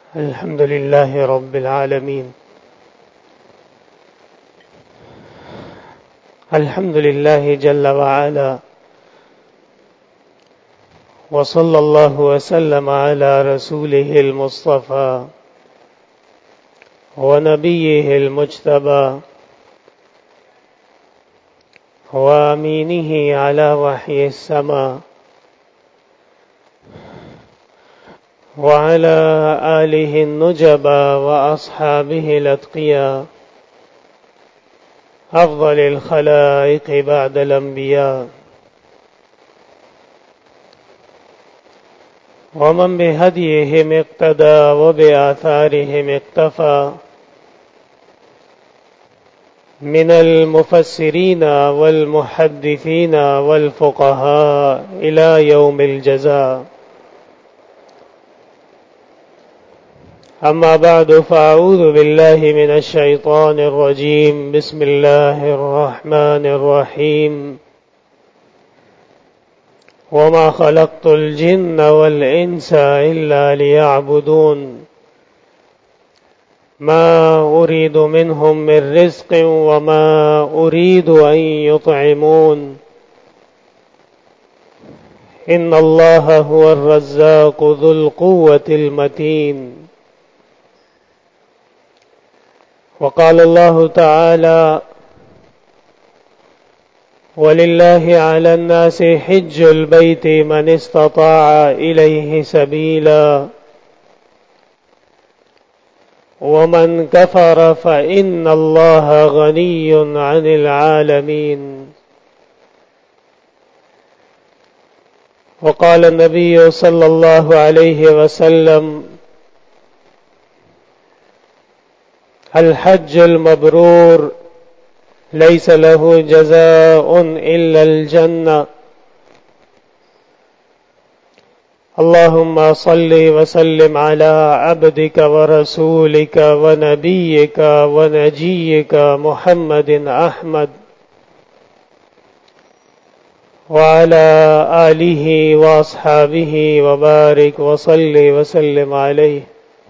الحمد لله رب العالمين. الحمد لله جل وعلا، وصلى الله وسلم على رسوله المصطفى ونبيه المجتبى وامينه على وحي السماء وعلى آله النجبى وأصحابه الأتقياء أفضل الخلائق بعد الأنبياء، ومن بهديهم اقتدى وبآثارهم اقتفى من المفسرين والمحدثين والفقهاء إلى يوم الجزاء. أما بعد، فأعوذ بالله من الشيطان الرجيم. بسم الله الرحمن الرحيم. وما خلقت الجن والإنس إلا ليعبدون ما أريد منهم من رزق وما أريد أن يطعمون إن الله هو الرزاق ذو القوة المتين. وقال الله تعالى: ولله على الناس حج البيت من استطاع إليه سبيلا ومن كفر فإن الله غني عن العالمين. وقال النبي صلى الله عليه وسلم: الحج المبرور ليس له جزاء إلا الجنة. اللهم صل وسلم على عبدك ورسولك ونبيك ونجيك محمد أحمد وعلى آله وأصحابه وبارك وصل وسلم عليه.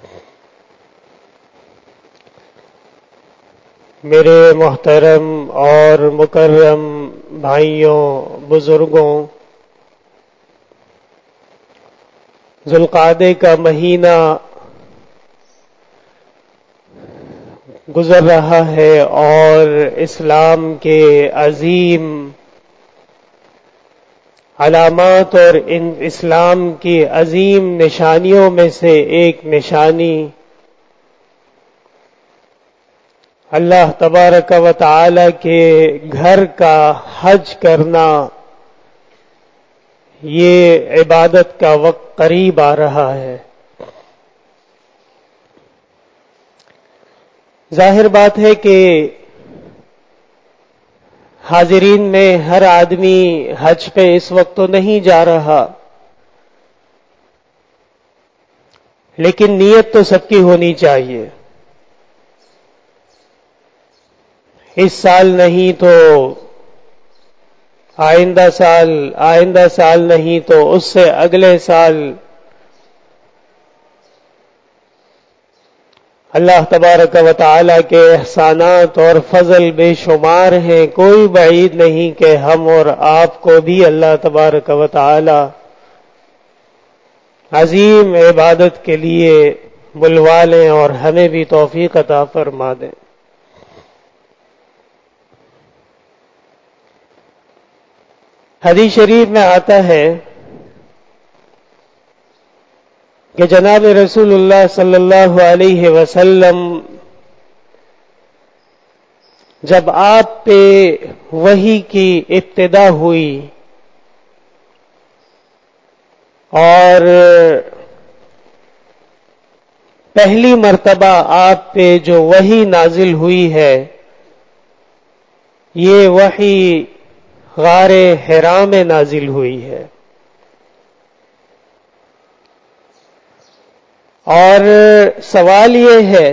میرے محترم اور مکرم بھائیوں، بزرگوں، ذوالقعدہ کا مہینہ گزر رہا ہے اور اسلام کے عظیم علامات اور ان اسلام کی عظیم نشانیوں میں سے ایک نشانی اللہ تبارک و تعالی کے گھر کا حج کرنا، یہ عبادت کا وقت قریب آ رہا ہے۔ ظاہر بات ہے کہ حاضرین میں ہر آدمی حج پہ اس وقت تو نہیں جا رہا، لیکن نیت تو سب کی ہونی چاہیے۔ اس سال نہیں تو آئندہ سال نہیں تو اس سے اگلے سال اللہ تبارک و تعالی کے احسانات اور فضل بے شمار ہیں۔ کوئی بعید نہیں کہ ہم اور آپ کو بھی اللہ تبارک و تعالی عظیم عبادت کے لیے بلوا لیں اور ہمیں بھی توفیق عطا فرما دیں۔ حدیث شریف میں آتا ہے کہ جناب رسول اللہ صلی اللہ علیہ وسلم جب آپ پہ وحی کی ابتدا ہوئی اور پہلی مرتبہ آپ پہ جو وحی نازل ہوئی ہے، یہ وحی غار حرا میں نازل ہوئی ہے، اور سوال یہ ہے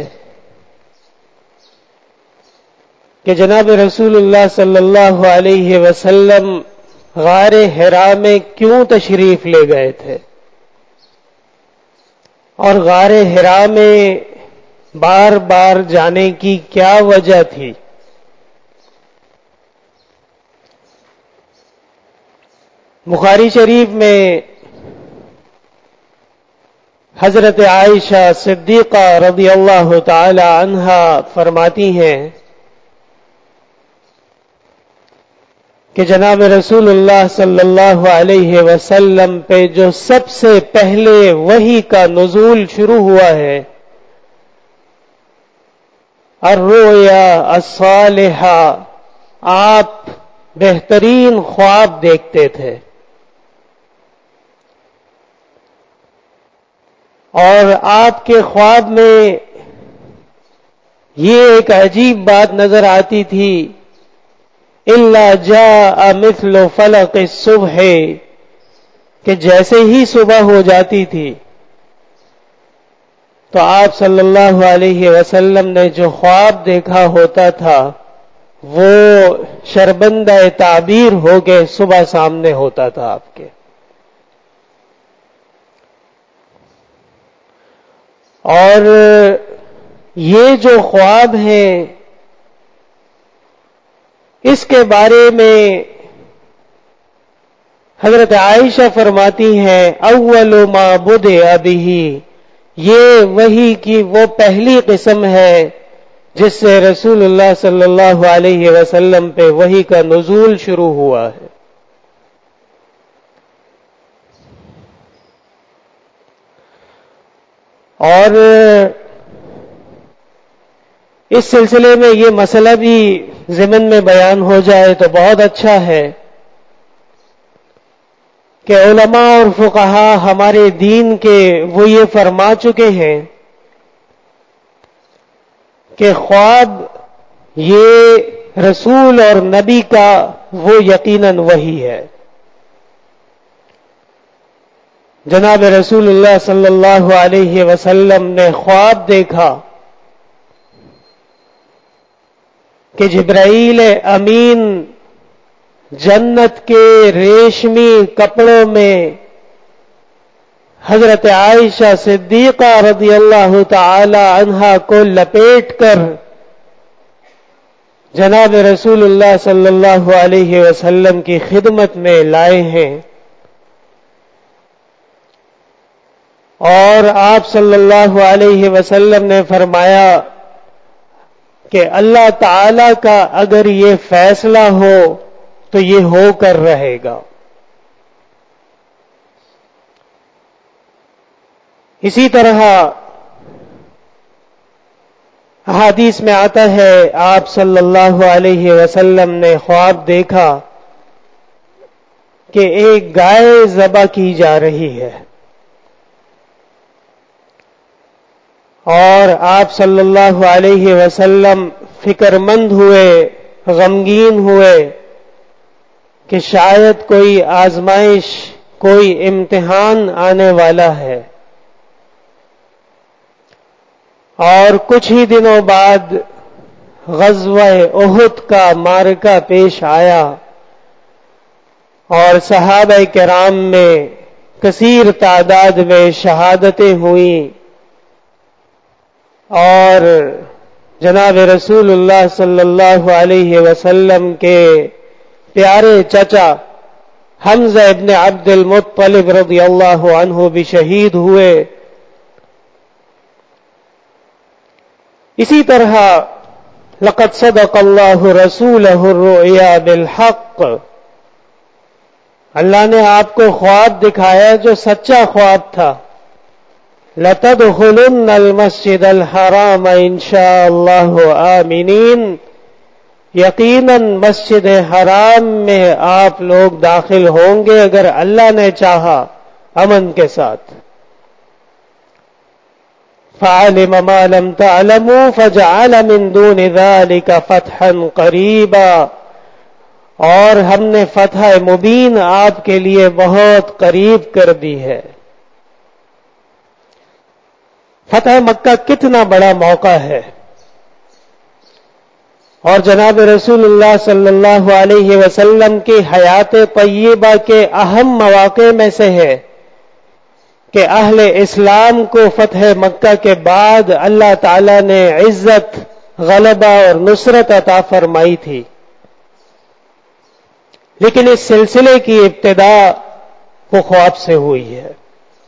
کہ جناب رسول اللہ صلی اللہ علیہ وسلم غار حرا میں کیوں تشریف لے گئے تھے؟ اور غار حرا میں بار بار جانے کی کیا وجہ تھی؟ بخاری شریف میں حضرت عائشہ صدیقہ رضی اللہ تعالی عنہا فرماتی ہیں کہ جناب رسول اللہ صلی اللہ علیہ وسلم پہ جو سب سے پہلے وحی کا نزول شروع ہوا ہے، الرؤیا الصالحہ، آپ بہترین خواب دیکھتے تھے، اور آپ کے خواب میں یہ ایک عجیب بات نظر آتی تھی، الا جاء مثل فلق الصبح، کہ جیسے ہی صبح ہو جاتی تھی تو آپ صلی اللہ علیہ وسلم نے جو خواب دیکھا ہوتا تھا وہ شربندہ تعبیر ہو کے صبح سامنے ہوتا تھا آپ کے. اور یہ جو خواب ہیں اس کے بارے میں حضرت عائشہ فرماتی ہیں اول ما بدأ بہ، یہ وحی کی وہ پہلی قسم ہے جس سے رسول اللہ صلی اللہ علیہ وسلم پہ وحی کا نزول شروع ہوا ہے. اور اس سلسلے میں یہ مسئلہ بھی ضمن میں بیان ہو جائے تو بہت اچھا ہے کہ علماء اور فقہا ہمارے دین کے وہ یہ فرما چکے ہیں کہ خواب یہ رسول اور نبی کا وہ یقیناً وحی ہے. جناب رسول اللہ صلی اللہ علیہ وسلم نے خواب دیکھا کہ جبرائیل امین جنت کے ریشمی کپڑوں میں حضرت عائشہ صدیقہ رضی اللہ تعالی عنہا کو لپیٹ کر جناب رسول اللہ صلی اللہ علیہ وسلم کی خدمت میں لائے ہیں، اور آپ صلی اللہ علیہ وسلم نے فرمایا کہ اللہ تعالی کا اگر یہ فیصلہ ہو تو یہ ہو کر رہے گا. اسی طرح حدیث میں آتا ہے آپ صلی اللہ علیہ وسلم نے خواب دیکھا کہ ایک گائے ذبح کی جا رہی ہے، اور آپ صلی اللہ علیہ وسلم فکر مند ہوئے، غمگین ہوئے کہ شاید کوئی آزمائش، کوئی امتحان آنے والا ہے. اور کچھ ہی دنوں بعد غزوہ احد کا معرکہ پیش آیا اور صحابہ کرام میں کثیر تعداد میں شہادتیں ہوئیں، اور جناب رسول اللہ صلی اللہ علیہ وسلم کے پیارے چچا حمزہ ابن عبد المطلب رضی اللہ عنہ بھی شہید ہوئے. اسی طرح لقد صدق اللہ رسولہ الرؤیا بالحق، اللہ نے آپ کو خواب دکھایا جو سچا خواب تھا. لَتَدْخُلُنَّ الْمَسْجِدَ الْحَرَامَ إِنشَاءَ اللَّهُ آمِنِينَ، یقیناً مسجد حرام میں آپ لوگ داخل ہوں گے اگر اللہ نے چاہا امن کے ساتھ. فَعَلِمَ مَا لَمْ تَعْلَمُوا فَجَعَلَ مِن دُونِ ذَلِكَ فَتْحًا قَرِيبًا، اور ہم نے فتح مبین آپ کے لیے بہت قریب کر دی ہے. فتح مکہ کتنا بڑا موقع ہے، اور جناب رسول اللہ صلی اللہ علیہ وسلم کی حیات طیبہ کے اہم مواقع میں سے ہے کہ اہل اسلام کو فتح مکہ کے بعد اللہ تعالی نے عزت، غلبہ اور نصرت عطا فرمائی تھی، لیکن اس سلسلے کی ابتدا وہ خواب سے ہوئی ہے۔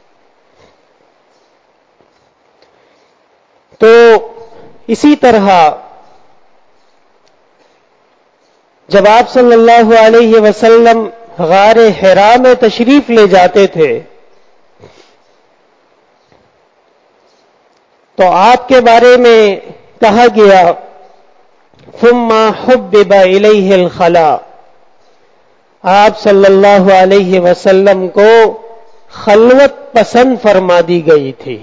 تو اسی طرح جب آپ صلی اللہ علیہ وسلم غار حرا میں تشریف لے جاتے تھے تو آپ کے بارے میں کہا گیا ثم حبب الیہ الخلا، آپ صلی اللہ علیہ وسلم کو خلوت پسند فرما دی گئی تھی،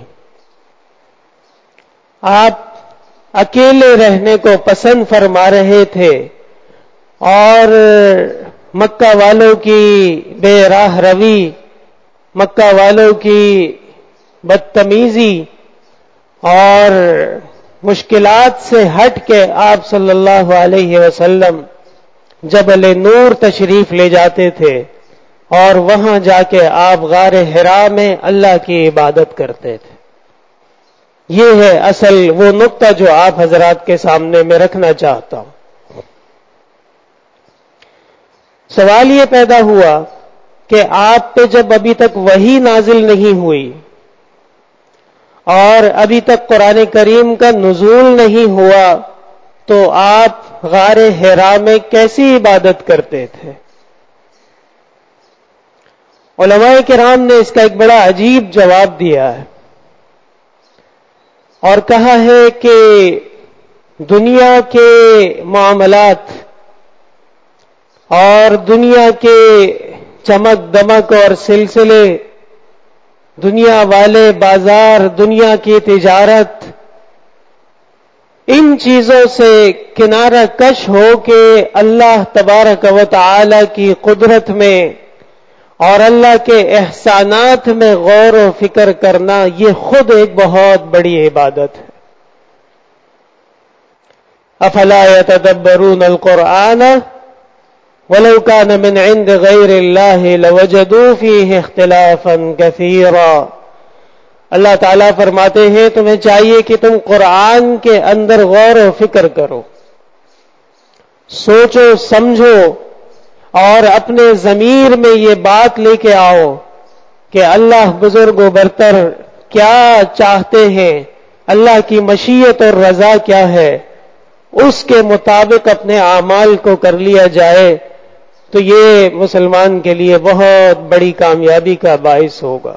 آپ اکیلے رہنے کو پسند فرما رہے تھے، اور مکہ والوں کی بے راہ روی، مکہ والوں کی بدتمیزی اور مشکلات سے ہٹ کے آپ صلی اللہ علیہ وسلم جبل نور تشریف لے جاتے تھے، اور وہاں جا کے آپ غار حرا میں اللہ کی عبادت کرتے تھے۔ یہ ہے اصل وہ نقطہ جو آپ حضرات کے سامنے میں رکھنا چاہتا ہوں۔ سوال یہ پیدا ہوا کہ آپ پہ جب ابھی تک وحی نازل نہیں ہوئی اور ابھی تک قرآن کریم کا نزول نہیں ہوا تو آپ غار حرا میں کیسی عبادت کرتے تھے؟ علماء کرام نے اس کا ایک بڑا عجیب جواب دیا ہے اور کہا ہے کہ دنیا کے معاملات اور دنیا کے چمک دمک اور سلسلے، دنیا والے بازار، دنیا کی تجارت، ان چیزوں سے کنارہ کش ہو کے اللہ تبارک و تعالی کی قدرت میں اور اللہ کے احسانات میں غور و فکر کرنا، یہ خود ایک بہت بڑی عبادت ہے۔ افلا يتدبرون القرآن ولو كان من عند غير الله لوجدوا فيه اختلافا كثيرا۔ اللہ تعالیٰ فرماتے ہیں تمہیں چاہیے کہ تم قرآن کے اندر غور و فکر کرو، سوچو سمجھو، اور اپنے ضمیر میں یہ بات لے کے آؤ کہ اللہ بزرگ و برتر کیا چاہتے ہیں، اللہ کی مشیت اور رضا کیا ہے، اس کے مطابق اپنے اعمال کو کر لیا جائے تو یہ مسلمان کے لیے بہت بڑی کامیابی کا باعث ہوگا۔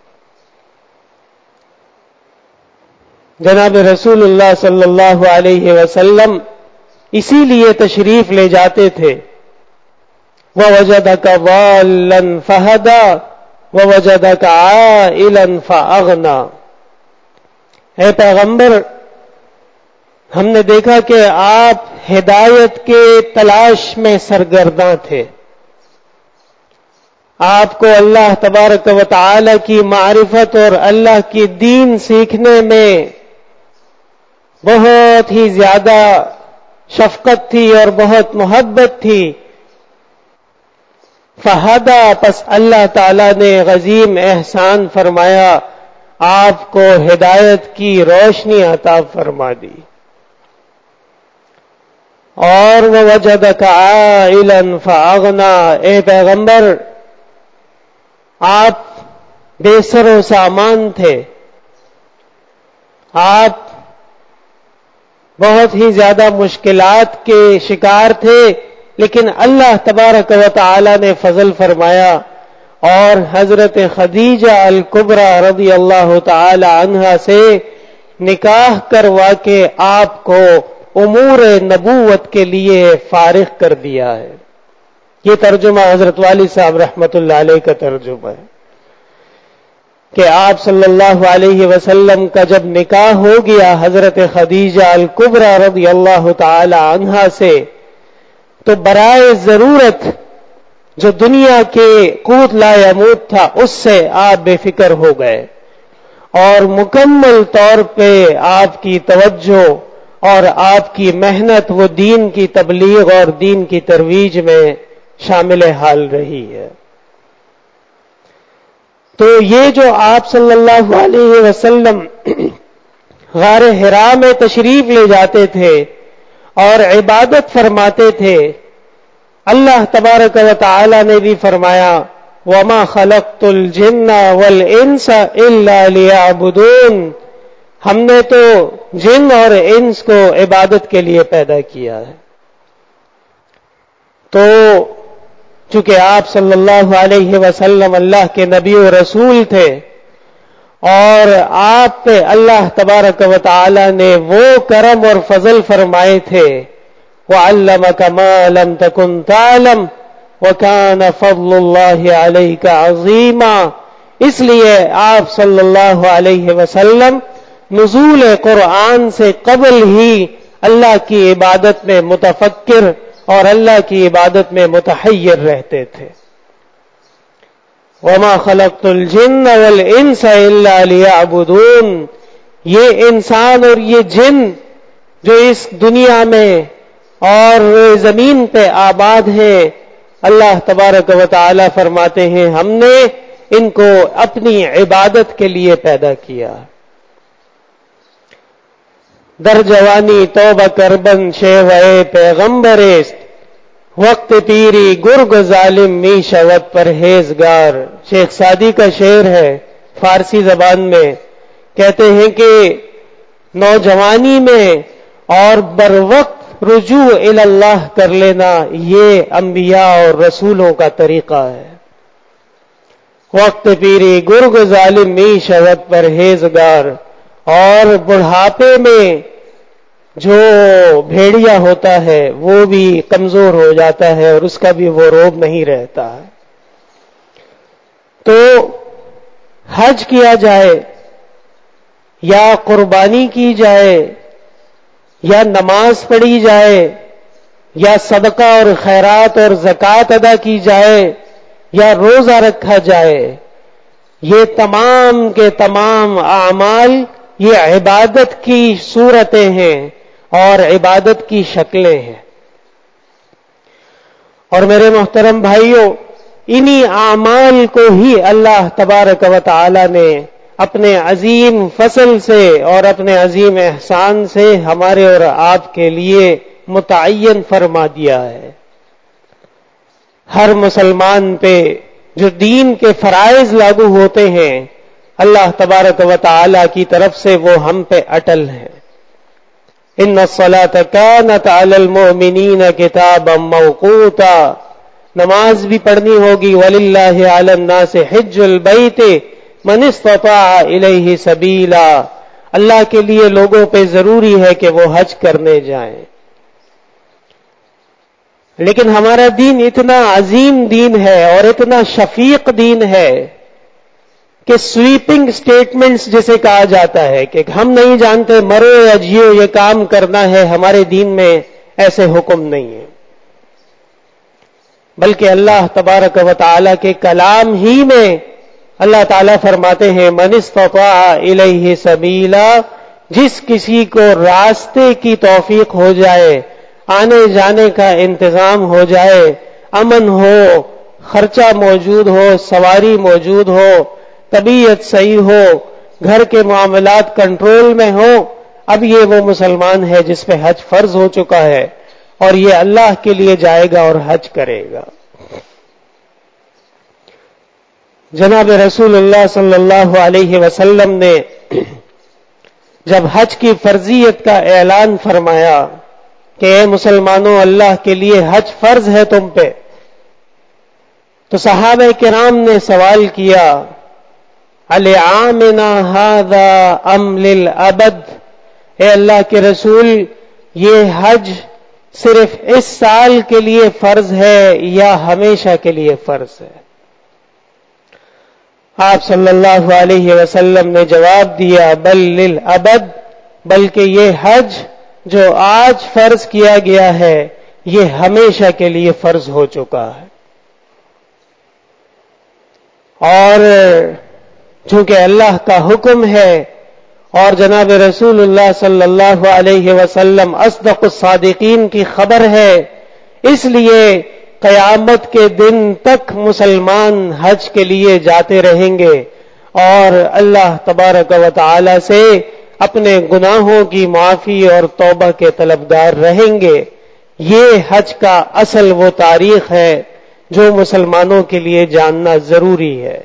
جناب رسول اللہ صلی اللہ علیہ وسلم اسی لیے تشریف لے جاتے تھے، وَوَجَدَكَ ضَالًّا فَهَدَىٰ وَوَجَدَكَ عَائِلًا فَأَغْنَىٰ۔ اے پیغمبر، ہم نے دیکھا کہ آپ ہدایت کے تلاش میں سرگرداں تھے، آپ کو اللہ تبارک و تعالی کی معرفت اور اللہ کی دین سیکھنے میں بہت ہی زیادہ شفقت تھی اور بہت محبت تھی۔ فہدا، پس اللہ تعالی نے عظیم احسان فرمایا، آپ کو ہدایت کی روشنی عطا فرما دی۔ اور وَوَجَدَكَ عَائِلًا فَأَغْنَىٰ، اے پیغمبر آپ بے سر و سامان تھے، آپ بہت ہی زیادہ مشکلات کے شکار تھے، لیکن اللہ تبارک و تعالی نے فضل فرمایا اور حضرت خدیجہ الکبریٰ رضی اللہ تعالی عنہا سے نکاح کروا کے آپ کو امور نبوت کے لیے فارغ کر دیا ہے۔ یہ ترجمہ حضرت والی صاحب رحمت اللہ علیہ کا ترجمہ ہے کہ آپ صلی اللہ علیہ وسلم کا جب نکاح ہو گیا حضرت خدیجہ الکبریٰ رضی اللہ تعالی عنہا سے، تو برائے ضرورت جو دنیا کے قوت لا یموت تھا اس سے آپ بے فکر ہو گئے، اور مکمل طور پہ آپ کی توجہ اور آپ کی محنت وہ دین کی تبلیغ اور دین کی ترویج میں شامل حال رہی ہے۔ تو یہ جو آپ صلی اللہ علیہ وسلم غار حرا میں تشریف لے جاتے تھے اور عبادت فرماتے تھے، اللہ تبارک و تعالی نے بھی فرمایا وَمَا خَلَقْتُ الْجِنَّ وَالْإِنسَ إِلَّا لِيَعْبُدُونَ، ہم نے تو جن اور انس کو عبادت کے لیے پیدا کیا ہے۔ تو چونکہ آپ صلی اللہ علیہ وسلم اللہ کے نبی و رسول تھے اور آپ پہ اللہ تبارک و تعالی نے وہ کرم اور فضل فرمائے تھے، وَعَلَّمَكَ مَا لَمْ تَكُنْ تَعْلَمْ وَكَانَ فَضْلُ اللَّهِ عَلَيْكَ عَظِيمًا، اس لیے آپ صلی اللہ علیہ وسلم نزول قرآن سے قبل ہی اللہ کی عبادت میں متفکر اور اللہ کی عبادت میں متحیر رہتے تھے۔ وَمَا خَلَقْتُ الْجِنَّ وَالْإِنسَ إِلَّا لِيَعْبُدُونَ، یہ انسان اور یہ جن جو اس دنیا میں اور زمین پہ آباد ہیں، اللہ تبارک و تعالی فرماتے ہیں ہم نے ان کو اپنی عبادت کے لیے پیدا کیا۔ در جوانی توبہ کربن شیوئے پیغمبریست، وقت پیری گرگ ظالم می شود پرہیزگار، شیخ سعدی کا شعر ہے فارسی زبان میں، کہتے ہیں کہ نوجوانی میں اور بر وقت رجوع اللہ کر لینا یہ انبیاء اور رسولوں کا طریقہ ہے۔ وقت پیری گرگ ظالم می شود پرہیزگار، اور بڑھاپے میں جو بھیڑیا ہوتا ہے وہ بھی کمزور ہو جاتا ہے اور اس کا بھی وہ روب نہیں رہتا ہے۔ تو حج کیا جائے یا قربانی کی جائے یا نماز پڑھی جائے یا صدقہ اور خیرات اور زکوٰۃ ادا کی جائے یا روزہ رکھا جائے، یہ تمام کے تمام اعمال یہ عبادت کی صورتیں ہیں اور عبادت کی شکلیں ہیں۔ اور میرے محترم بھائیوں، انہی اعمال کو ہی اللہ تبارک و تعالی نے اپنے عظیم فضل سے اور اپنے عظیم احسان سے ہمارے اور آپ کے لیے متعین فرما دیا ہے۔ ہر مسلمان پہ جو دین کے فرائض لاگو ہوتے ہیں، اللہ تبارک و تعالی کی طرف سے وہ ہم پہ اٹل ہیں۔ ان الصلاۃ کانت علی المؤمنین کتابا موقوتا، نماز بھی پڑھنی ہوگی، وللہ علی الناس حج البیت من استطاع الیہ سبیلا، اللہ کے لیے لوگوں پہ ضروری ہے کہ وہ حج کرنے جائیں۔ لیکن ہمارا دین اتنا عظیم دین ہے اور اتنا شفیق دین ہے کہ سویپنگ سٹیٹمنٹس جسے کہا جاتا ہے کہ ہم نہیں جانتے مرو یا جیو یہ کام کرنا ہے، ہمارے دین میں ایسے حکم نہیں ہے، بلکہ اللہ تبارک و تعالی کے کلام ہی میں اللہ تعالیٰ فرماتے ہیں من استطاع الیہ سبیلا، جس کسی کو راستے کی توفیق ہو جائے، آنے جانے کا انتظام ہو جائے، امن ہو، خرچہ موجود ہو، سواری موجود ہو، طبیعت صحیح ہو، گھر کے معاملات کنٹرول میں ہو، اب یہ وہ مسلمان ہے جس پہ حج فرض ہو چکا ہے اور یہ اللہ کے لیے جائے گا اور حج کرے گا۔ جناب رسول اللہ صلی اللہ علیہ وسلم نے جب حج کی فرضیت کا اعلان فرمایا کہ اے مسلمانوں اللہ کے لیے حج فرض ہے تم پہ، تو صحابہ کرام نے سوال کیا العامنا ھذا ام للابد، اے اللہ کے رسول یہ حج صرف اس سال کے لیے فرض ہے یا ہمیشہ کے لیے فرض ہے؟ آپ صلی اللہ علیہ وسلم نے جواب دیا بل للابد، بلکہ یہ حج جو آج فرض کیا گیا ہے یہ ہمیشہ کے لیے فرض ہو چکا ہے۔ اور چونکہ اللہ کا حکم ہے اور جناب رسول اللہ صلی اللہ علیہ وسلم اصدق الصادقین کی خبر ہے، اس لیے قیامت کے دن تک مسلمان حج کے لیے جاتے رہیں گے اور اللہ تبارک و تعالی سے اپنے گناہوں کی معافی اور توبہ کے طلبگار رہیں گے. یہ حج کا اصل وہ تاریخ ہے جو مسلمانوں کے لیے جاننا ضروری ہے.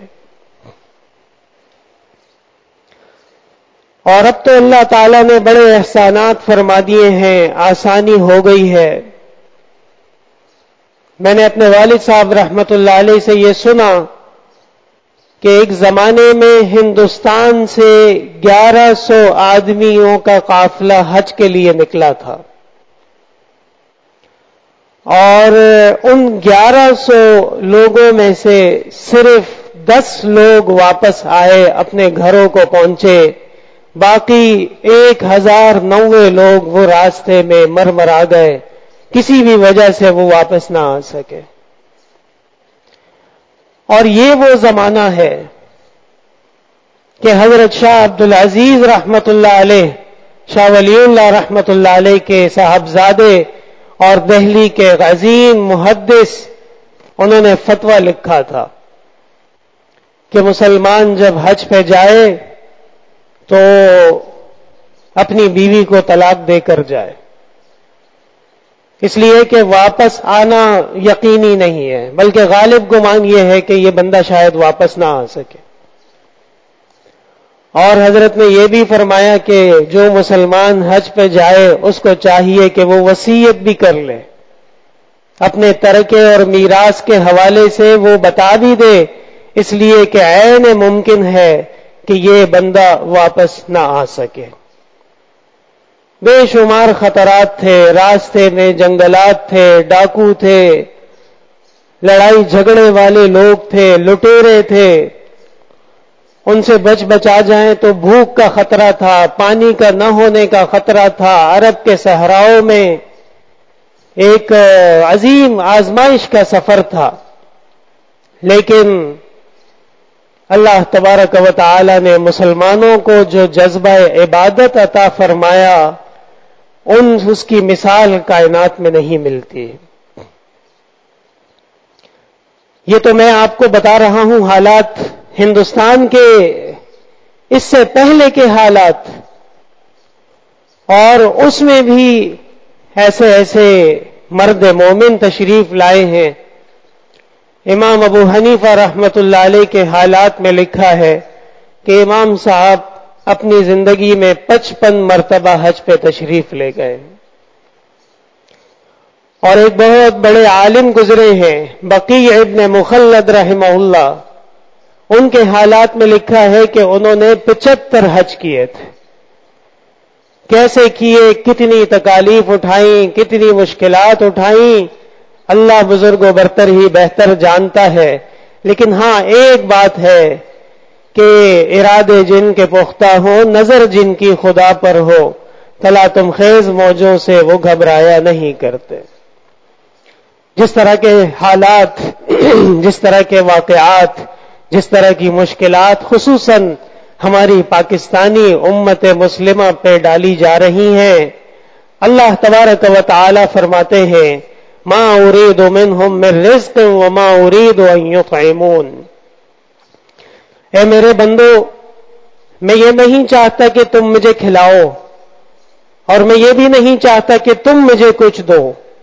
اور اب تو اللہ تعالیٰ نے بڑے احسانات فرما دیے ہیں، آسانی ہو گئی ہے. میں نے اپنے والد صاحب رحمت اللہ علیہ سے یہ سنا کہ ایک زمانے میں ہندوستان سے 1100 آدمیوں کا قافلہ حج کے لیے نکلا تھا، اور ان 1100 لوگوں میں سے صرف 10 لوگ واپس آئے، اپنے گھروں کو پہنچے. باقی 1090 لوگ وہ راستے میں مر آ گئے، کسی بھی وجہ سے وہ واپس نہ آ سکے. اور یہ وہ زمانہ ہے کہ حضرت شاہ عبدالعزیز رحمت اللہ علیہ، شاہ ولی اللہ رحمت اللہ علیہ کے صاحبزادے اور دہلی کے عظیم محدث، انہوں نے فتویٰ لکھا تھا کہ مسلمان جب حج پہ جائے تو اپنی بیوی کو طلاق دے کر جائے، اس لیے کہ واپس آنا یقینی نہیں ہے، بلکہ غالب گمان یہ ہے کہ یہ بندہ شاید واپس نہ آ سکے. اور حضرت نے یہ بھی فرمایا کہ جو مسلمان حج پہ جائے اس کو چاہیے کہ وہ وصیت بھی کر لے، اپنے ترکے اور میراث کے حوالے سے وہ بتا بھی دے، اس لیے کہ عین ممکن ہے کہ یہ بندہ واپس نہ آ سکے. بے شمار خطرات تھے، راستے میں جنگلات تھے، ڈاکو تھے، لڑائی جھگڑے والے لوگ تھے، لٹیرے تھے. ان سے بچا جائیں تو بھوک کا خطرہ تھا، پانی کا نہ ہونے کا خطرہ تھا. عرب کے صحراؤں میں ایک عظیم آزمائش کا سفر تھا، لیکن اللہ تبارک و تعالی نے مسلمانوں کو جو جذبہ عبادت عطا فرمایا، اس کی مثال کائنات میں نہیں ملتی. یہ تو میں آپ کو بتا رہا ہوں حالات ہندوستان کے، اس سے پہلے کے حالات، اور اس میں بھی ایسے ایسے مرد مومن تشریف لائے ہیں. امام ابو حنیفہ رحمت اللہ علیہ کے حالات میں لکھا ہے کہ امام صاحب اپنی زندگی میں 55 مرتبہ حج پہ تشریف لے گئے. اور ایک بہت بڑے عالم گزرے ہیں بقیع ابن مخلد رحمہ اللہ، ان کے حالات میں لکھا ہے کہ انہوں نے 75 حج کیے تھے. کیسے کیے، کتنی تکالیف اٹھائیں، کتنی مشکلات اٹھائیں، اللہ بزرگ و برتر ہی بہتر جانتا ہے. لیکن ہاں ایک بات ہے کہ ارادے جن کے پختہ ہو، نظر جن کی خدا پر ہو، تلاتم خیز موجوں سے وہ گھبرایا نہیں کرتے. جس طرح کے حالات، جس طرح کے واقعات، جس طرح کی مشکلات خصوصاً ہماری پاکستانی امت مسلمہ پہ ڈالی جا رہی ہیں، اللہ تبارک و تعالی فرماتے ہیں ما اريد منهم من رزق وما اريد ان يطعمون. اے میرے بندو، میں یہ نہیں چاہتا کہ تم مجھے کھلاؤ، اور میں یہ بھی نہیں چاہتا کہ تم مجھے کچھ دو،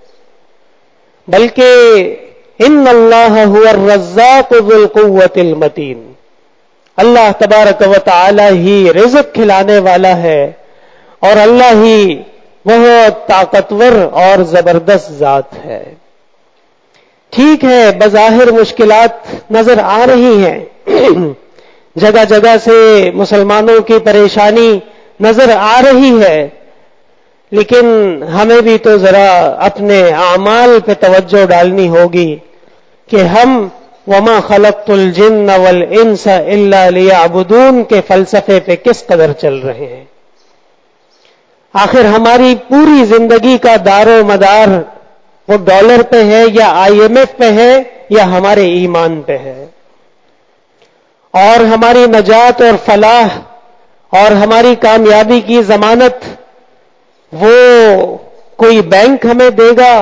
بلکہ ان اللہ هو الرزاق ذو القوۃ المتین. اللہ تبارک و تعالی ہی رزق کھلانے والا ہے، اور اللہ ہی بہت طاقتور اور زبردست ذات ہے. ٹھیک ہے، بظاہر مشکلات نظر آ رہی ہیں، جگہ جگہ سے مسلمانوں کی پریشانی نظر آ رہی ہے، لیکن ہمیں بھی تو ذرا اپنے اعمال پہ توجہ ڈالنی ہوگی کہ ہم وما خلقت الجن والانس الا لیعبدون کے فلسفے پہ کس قدر چل رہے ہیں. آخر ہماری پوری زندگی کا دار و مدار وہ ڈالر پہ ہے یا IMF پہ ہے یا ہمارے ایمان پہ ہے. اور ہماری نجات اور فلاح اور ہماری کامیابی کی ضمانت وہ کوئی بینک ہمیں دے گا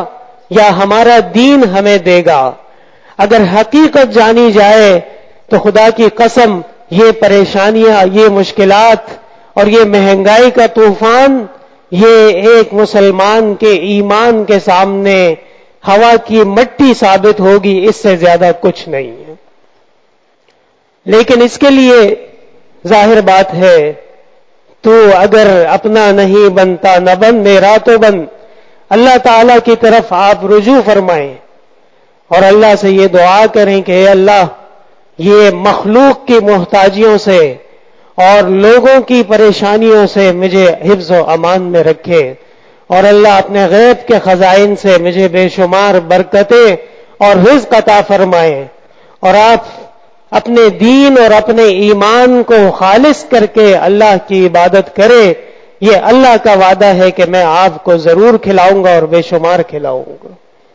یا ہمارا دین ہمیں دے گا. اگر حقیقت جانی جائے تو خدا کی قسم یہ پریشانیاں، یہ مشکلات اور یہ مہنگائی کا طوفان، یہ ایک مسلمان کے ایمان کے سامنے ہوا کی مٹی ثابت ہوگی، اس سے زیادہ کچھ نہیں ہے. لیکن اس کے لیے ظاہر بات ہے، تو اگر اپنا نہیں بنتا نہ بن، میرا تو بن. اللہ تعالی کی طرف آپ رجوع فرمائیں اور اللہ سے یہ دعا کریں کہ اے اللہ، یہ مخلوق کی محتاجیوں سے اور لوگوں کی پریشانیوں سے مجھے حفظ و امان میں رکھے، اور اللہ اپنے غیب کے خزائن سے مجھے بے شمار برکتیں اور رزق عطا فرمائیں، اور آپ اپنے دین اور اپنے ایمان کو خالص کر کے اللہ کی عبادت کرے. یہ اللہ کا وعدہ ہے کہ میں آپ کو ضرور کھلاؤں گا اور بے شمار کھلاؤں گا.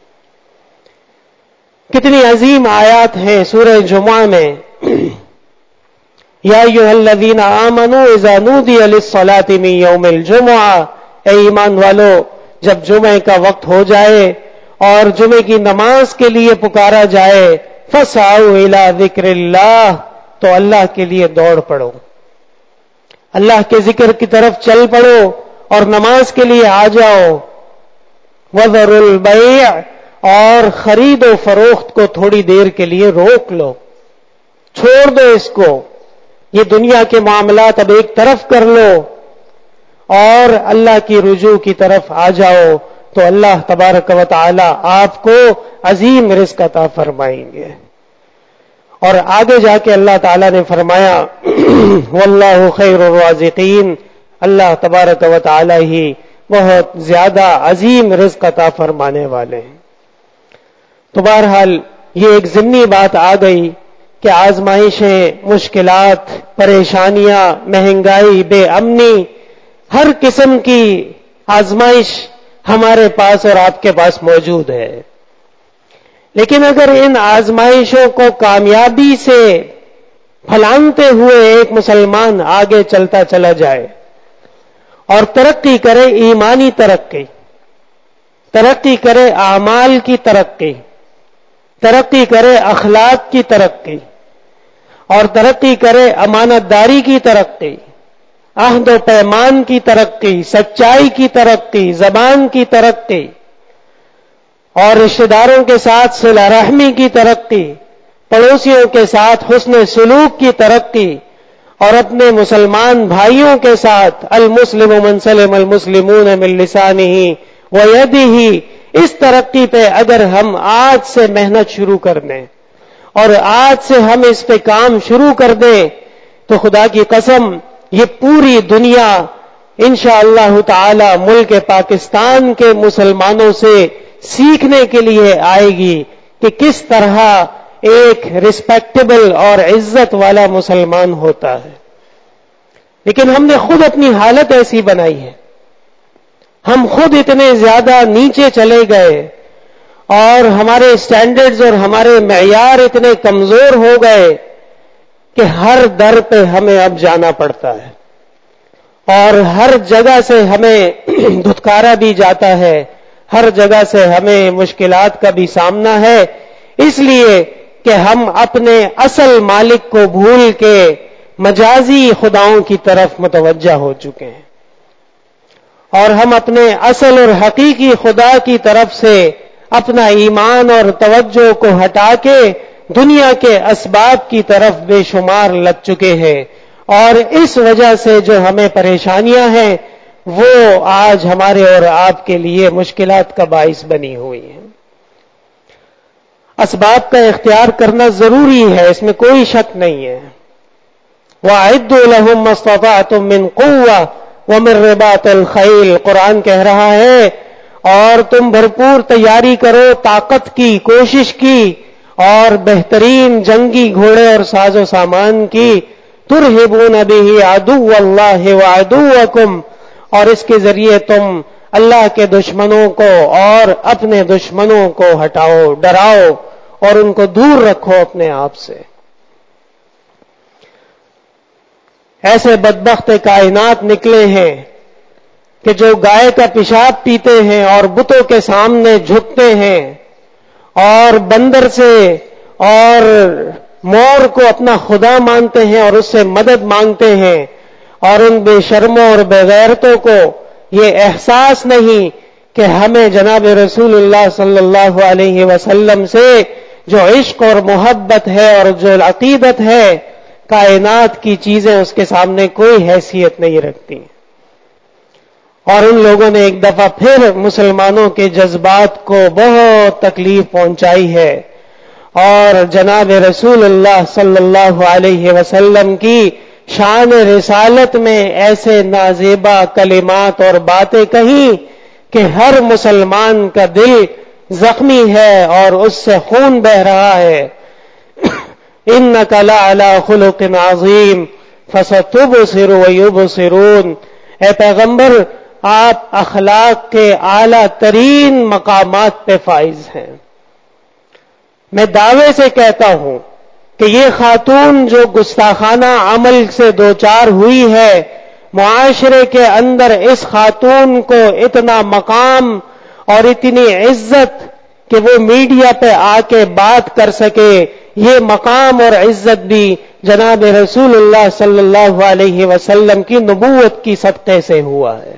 کتنی عظیم آیات ہیں سورہ جمعہ میں. یا ایھا الذین آمنوا اذا نودی للصلاۃ من یوم الجمعہ، اے ایمان والو، جب جمعے کا وقت ہو جائے اور جمعے کی نماز کے لیے پکارا جائے، فسعوا الی ذکر اللہ، تو اللہ کے لیے دوڑ پڑو، اللہ کے ذکر کی طرف چل پڑو اور نماز کے لیے آ جاؤ. وذروا البیع، اور خرید و فروخت کو تھوڑی دیر کے لیے روک لو، چھوڑ دو اس کو، یہ دنیا کے معاملات اب ایک طرف کر لو اور اللہ کی رجوع کی طرف آ جاؤ، تو اللہ تبارک و تعالی آپ کو عظیم رزق عطا فرمائیں گے. اور آگے جا کے اللہ تعالیٰ نے فرمایا واللہ خیر الرازقین، اللہ تبارک و تعالی ہی بہت زیادہ عظیم رزق عطا فرمانے والے ہیں. تو بہرحال یہ ایک ضمنی بات آ گئی کہ آزمائشیں، مشکلات، پریشانیاں، مہنگائی، بے امنی، ہر قسم کی آزمائش ہمارے پاس اور آپ کے پاس موجود ہے. لیکن اگر ان آزمائشوں کو کامیابی سے پھلانگتے ہوئے ایک مسلمان آگے چلتا چلا جائے اور ترقی کرے، ایمانی ترقی، ترقی کرے اعمال کی ترقی، ترقی کرے اخلاق کی ترقی، اور ترقی کرے امانت داری کی ترقی، عہد و پیمان کی ترقی، سچائی کی ترقی، زبان کی ترقی، اور رشتہ داروں کے ساتھ صلہ رحمی کی ترقی، پڑوسیوں کے ساتھ حسن سلوک کی ترقی، اور اپنے مسلمان بھائیوں کے ساتھ المسلم من سلم المسلمون من لسانہ ویدہ، اس ترقی پہ اگر ہم آج سے محنت شروع کر دیں اور آج سے ہم اس پہ کام شروع کر دیں تو خدا کی قسم یہ پوری دنیا انشاءاللہ تعالی ملک پاکستان کے مسلمانوں سے سیکھنے کے لیے آئے گی کہ کس طرح ایک ریسپیکٹیبل اور عزت والا مسلمان ہوتا ہے. لیکن ہم نے خود اپنی حالت ایسی بنائی ہے، ہم خود اتنے زیادہ نیچے چلے گئے اور ہمارے سٹینڈرڈز اور ہمارے معیار اتنے کمزور ہو گئے کہ ہر در پہ ہمیں اب جانا پڑتا ہے اور ہر جگہ سے ہمیں دھتکارا بھی جاتا ہے، ہر جگہ سے ہمیں مشکلات کا بھی سامنا ہے، اس لیے کہ ہم اپنے اصل مالک کو بھول کے مجازی خداؤں کی طرف متوجہ ہو چکے ہیں، اور ہم اپنے اصل اور حقیقی خدا کی طرف سے اپنا ایمان اور توجہ کو ہٹا کے دنیا کے اسباب کی طرف بے شمار لگ چکے ہیں، اور اس وجہ سے جو ہمیں پریشانیاں ہیں وہ آج ہمارے اور آپ کے لیے مشکلات کا باعث بنی ہوئی ہیں. اسباب کا اختیار کرنا ضروری ہے، اس میں کوئی شک نہیں ہے. وَأَعِدُّوا لَهُم مَّا اسْتَطَعْتُم مِّن قُوَّةٍ وَمِن رِّبَاطِ الْخَيْلِ، قرآن کہہ رہا ہے اور تم بھرپور تیاری کرو طاقت کی، کوشش کی، اور بہترین جنگی گھوڑے اور ساز و سامان کی. تُرْهِبُونَ بِهِ عَدُوَّ اللَّهِ وَعَدُوَّكُمْ، اور اس کے ذریعے تم اللہ کے دشمنوں کو اور اپنے دشمنوں کو ہٹاؤ، ڈراؤ اور ان کو دور رکھو اپنے آپ سے. ایسے بدبخت کائنات نکلے ہیں کہ جو گائے کا پیشاب پیتے ہیں اور بتوں کے سامنے جھکتے ہیں اور بندر سے اور مور کو اپنا خدا مانتے ہیں اور اس سے مدد مانگتے ہیں، اور ان بے شرموں اور بے غیرتوں کو یہ احساس نہیں کہ ہمیں جناب رسول اللہ صلی اللہ علیہ وسلم سے جو عشق اور محبت ہے اور جو عقیدت ہے، کائنات کی چیزیں اس کے سامنے کوئی حیثیت نہیں رکھتی. اور ان لوگوں نے ایک دفعہ پھر مسلمانوں کے جذبات کو بہت تکلیف پہنچائی ہے، اور جناب رسول اللہ صلی اللہ علیہ وسلم کی شان رسالت میں ایسے نازیبا کلمات اور باتیں کہیں کہ ہر مسلمان کا دل زخمی ہے اور اس سے خون بہ رہا ہے. انک لعلی خلق عظیم فستبصر ویبصرون. اے پیغمبر، آپ اخلاق کے اعلیٰ ترین مقامات پہ فائز ہیں. میں دعوے سے کہتا ہوں کہ یہ خاتون جو گستاخانہ عمل سے دوچار ہوئی ہے، معاشرے کے اندر اس خاتون کو اتنا مقام اور اتنی عزت کہ وہ میڈیا پہ آ کے بات کر سکے، یہ مقام اور عزت بھی جناب رسول اللہ صلی اللہ علیہ وسلم کی نبوت کی صدقے سے ہوا ہے.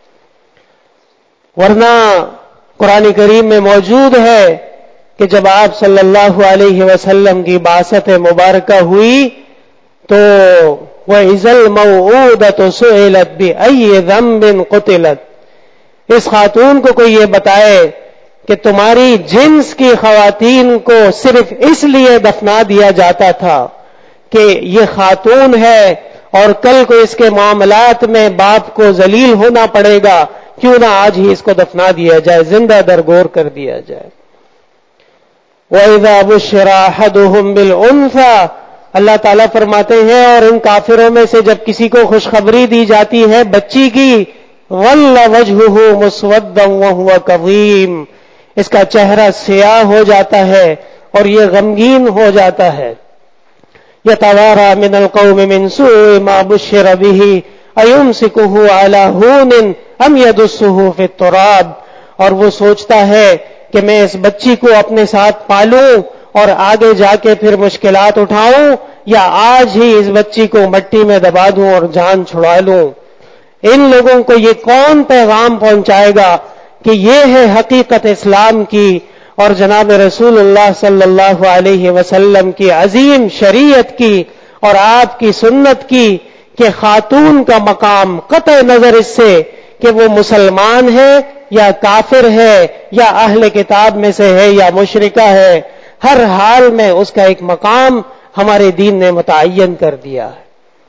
ورنہ قرآن کریم میں موجود ہے کہ جب آپ صلی اللہ علیہ وسلم کی بعثت مبارکہ ہوئی تو وَإِذَا الْمَوْعُودَةُ سُئِلَتْ بِأَيِّ ذَنبٍ قُتِلَتْ. اس خاتون کو کوئی یہ بتائے کہ تمہاری جنس کی خواتین کو صرف اس لیے دفنا دیا جاتا تھا کہ یہ خاتون ہے اور کل کو اس کے معاملات میں باپ کو ذلیل ہونا پڑے گا، کیوں نہ آج ہی اس کو دفنا دیا جائے، زندہ درگور کر دیا جائے. وَإِذَا بُشِّرَ أَحَدُهُم بِالْأُنثَىٰ. اللہ تعالیٰ فرماتے ہیں اور ان کافروں میں سے جب کسی کو خوشخبری دی جاتی ہے بچی کی، وَلَّ وَجْهُهُ مُسْوَدًّا وَهُوَ كَظِيمٌ. اس کا چہرہ سیاہ ہو جاتا ہے اور یہ غمگین ہو جاتا ہے. يَتَوَارَىٰ مِنَ الْقَوْمِ مِنْ سُوءِ مَا بُشِّرَ بِهِ أَيُمْسِكُهُ عَلَىٰ هُونٍ أَمْ يَدُسُّهُ فِي التُّرَابِ. اور وہ سوچتا ہے کہ میں اس بچی کو اپنے ساتھ پالوں اور آگے جا کے پھر مشکلات اٹھاؤں، یا آج ہی اس بچی کو مٹی میں دبا دوں اور جان چھڑا لوں. ان لوگوں کو یہ کون پیغام پہنچائے گا کہ یہ ہے حقیقت اسلام کی اور جناب رسول اللہ صلی اللہ علیہ وسلم کی عظیم شریعت کی اور آپ کی سنت کی، کہ خاتون کا مقام قطع نظر اس سے کہ وہ مسلمان ہے یا کافر ہے یا اہل کتاب میں سے ہے یا مشرکہ ہے، ہر حال میں اس کا ایک مقام ہمارے دین نے متعین کر دیا ہے.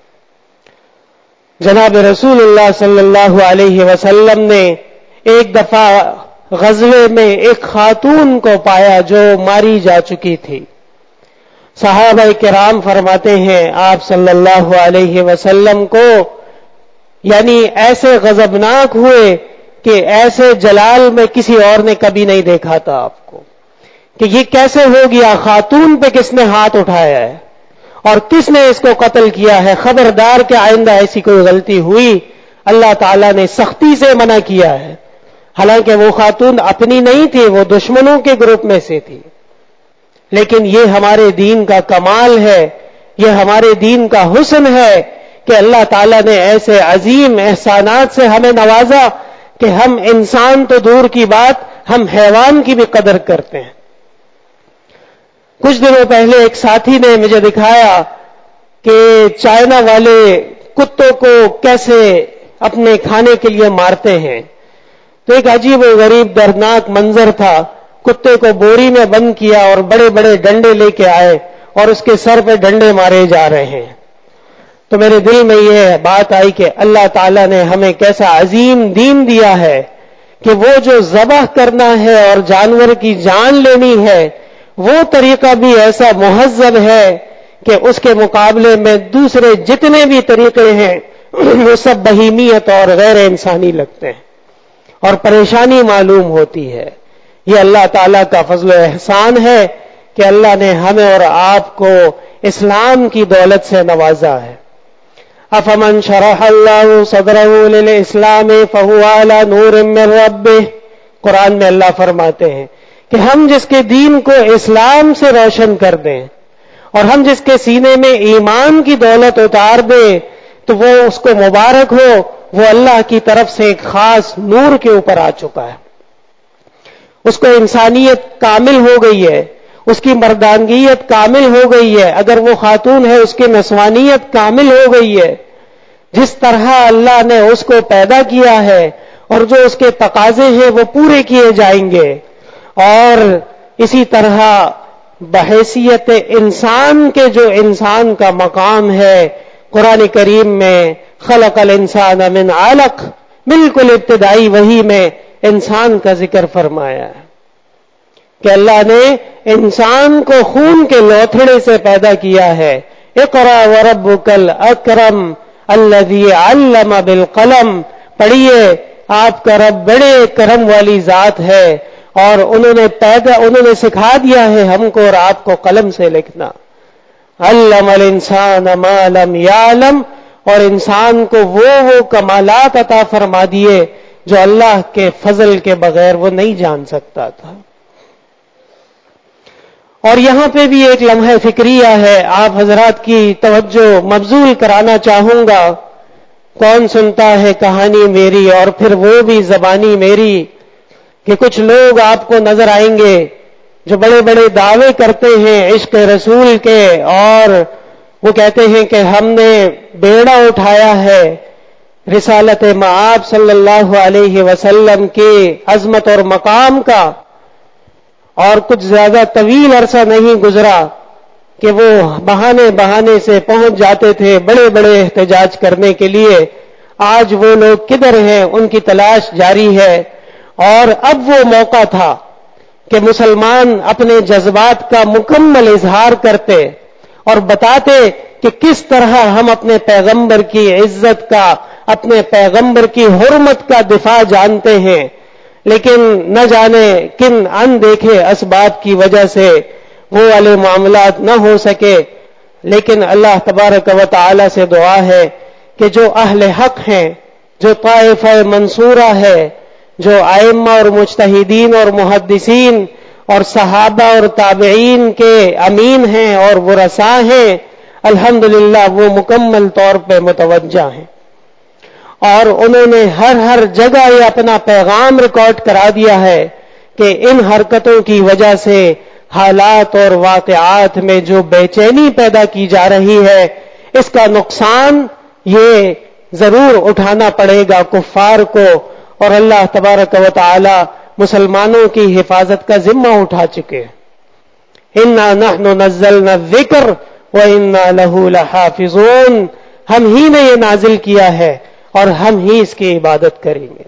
جناب رسول اللہ صلی اللہ علیہ وسلم نے ایک دفعہ غزوے میں ایک خاتون کو پایا جو ماری جا چکی تھی. صحابہ کرام فرماتے ہیں آپ صلی اللہ علیہ وسلم کو یعنی ایسے غضبناک ہوئے کہ ایسے جلال میں کسی اور نے کبھی نہیں دیکھا تھا آپ کو، کہ یہ کیسے ہو گیا، خاتون پہ کس نے ہاتھ اٹھایا ہے اور کس نے اس کو قتل کیا ہے. خبردار کہ آئندہ ایسی کوئی غلطی ہوئی اللہ تعالیٰ نے سختی سے منع کیا ہے. حالانکہ وہ خاتون اپنی نہیں تھی، وہ دشمنوں کے گروپ میں سے تھی، لیکن یہ ہمارے دین کا کمال ہے، یہ ہمارے دین کا حسن ہے کہ اللہ تعالیٰ نے ایسے عظیم احسانات سے ہمیں نوازا کہ ہم انسان تو دور کی بات، ہم حیوان کی بھی قدر کرتے ہیں. کچھ دنوں پہلے ایک ساتھی نے مجھے دکھایا کہ چائنا والے کتوں کو کیسے اپنے کھانے کے لیے مارتے ہیں. تو ایک عجیب و غریب دردناک منظر تھا. کتے کو بوری میں بند کیا اور بڑے بڑے ڈنڈے لے کے آئے اور اس کے سر پہ ڈنڈے مارے جا رہے ہیں. تو میرے دل میں یہ بات آئی کہ اللہ تعالیٰ نے ہمیں کیسا عظیم دین دیا ہے کہ وہ جو ذبح کرنا ہے اور جانور کی جان لینی ہے وہ طریقہ بھی ایسا مہذب ہے کہ اس کے مقابلے میں دوسرے جتنے بھی طریقے ہیں وہ سب بہیمیت اور غیر انسانی لگتے ہیں اور پریشانی معلوم ہوتی ہے. یہ اللہ تعالیٰ کا فضل و احسان ہے کہ اللہ نے ہمیں اور آپ کو اسلام کی دولت سے نوازا ہے. افمن شرح اللہ صدرہ للاسلام فہو علی نور من ربہ، قرآن میں اللہ فرماتے ہیں کہ ہم جس کے دین کو اسلام سے روشن کر دیں اور ہم جس کے سینے میں ایمان کی دولت اتار دیں تو وہ اس کو مبارک ہو، وہ اللہ کی طرف سے ایک خاص نور کے اوپر آ چکا ہے، اس کو انسانیت کامل ہو گئی ہے، اس کی مردانگیت کامل ہو گئی ہے، اگر وہ خاتون ہے اس کی نسوانیت کامل ہو گئی ہے، جس طرح اللہ نے اس کو پیدا کیا ہے اور جو اس کے تقاضے ہیں وہ پورے کیے جائیں گے، اور اسی طرح بحیثیت انسان کے جو انسان کا مقام ہے قرآن کریم میں خلق الانسان من علق، بالکل ابتدائی وحی میں انسان کا ذکر فرمایا ہے کہ اللہ نے انسان کو خون کے لوتھڑے سے پیدا کیا ہے۔ اقرا وربک الاکرم الذی علم بالقلم، پڑھیے آپ کا رب بڑے کرم والی ذات ہے اور انہوں نے سکھا دیا ہے ہم کو اور آپ کو قلم سے لکھنا۔ علم الانسان ما لم یعلم، اور انسان کو وہ کمالات عطا فرما دیے جو اللہ کے فضل کے بغیر وہ نہیں جان سکتا تھا۔ اور یہاں پہ بھی ایک لمحہ فکریہ ہے، آپ حضرات کی توجہ مبذول کرانا چاہوں گا۔ کون سنتا ہے کہانی میری اور پھر وہ بھی زبانی میری، کہ کچھ لوگ آپ کو نظر آئیں گے جو بڑے بڑے دعوے کرتے ہیں عشق رسول کے، اور وہ کہتے ہیں کہ ہم نے بیڑا اٹھایا ہے رسالت مآب صلی اللہ علیہ وسلم کی عظمت اور مقام کا، اور کچھ زیادہ طویل عرصہ نہیں گزرا کہ وہ بہانے سے پہنچ جاتے تھے بڑے بڑے احتجاج کرنے کے لیے۔ آج وہ لوگ کدھر ہیں، ان کی تلاش جاری ہے، اور اب وہ موقع تھا کہ مسلمان اپنے جذبات کا مکمل اظہار کرتے اور بتاتے کہ کس طرح ہم اپنے پیغمبر کی عزت کا، اپنے پیغمبر کی حرمت کا دفاع جانتے ہیں، لیکن نہ جانے کن اندیکھے اسباب کی وجہ سے وہ والے معاملات نہ ہو سکے۔ لیکن اللہ تبارک و تعالی سے دعا ہے کہ جو اہل حق ہیں، جو طائفہ منصورہ ہے، جو ائمہ اور مجتہدین اور محدثین اور صحابہ اور تابعین کے امین ہیں اور ورثاء ہیں، الحمدللہ وہ مکمل طور پہ متوجہ ہیں، اور انہوں نے ہر جگہ یہ اپنا پیغام ریکارڈ کرا دیا ہے کہ ان حرکتوں کی وجہ سے حالات اور واقعات میں جو بے چینی پیدا کی جا رہی ہے، اس کا نقصان یہ ضرور اٹھانا پڑے گا کفار کو، اور اللہ تبارک و تعالی مسلمانوں کی حفاظت کا ذمہ اٹھا چکے۔ انا نحن نزلنا الذکر وانا له لحافظون، ہم ہی نے یہ نازل کیا ہے اور ہم ہی اس کی عبادت کریں گے۔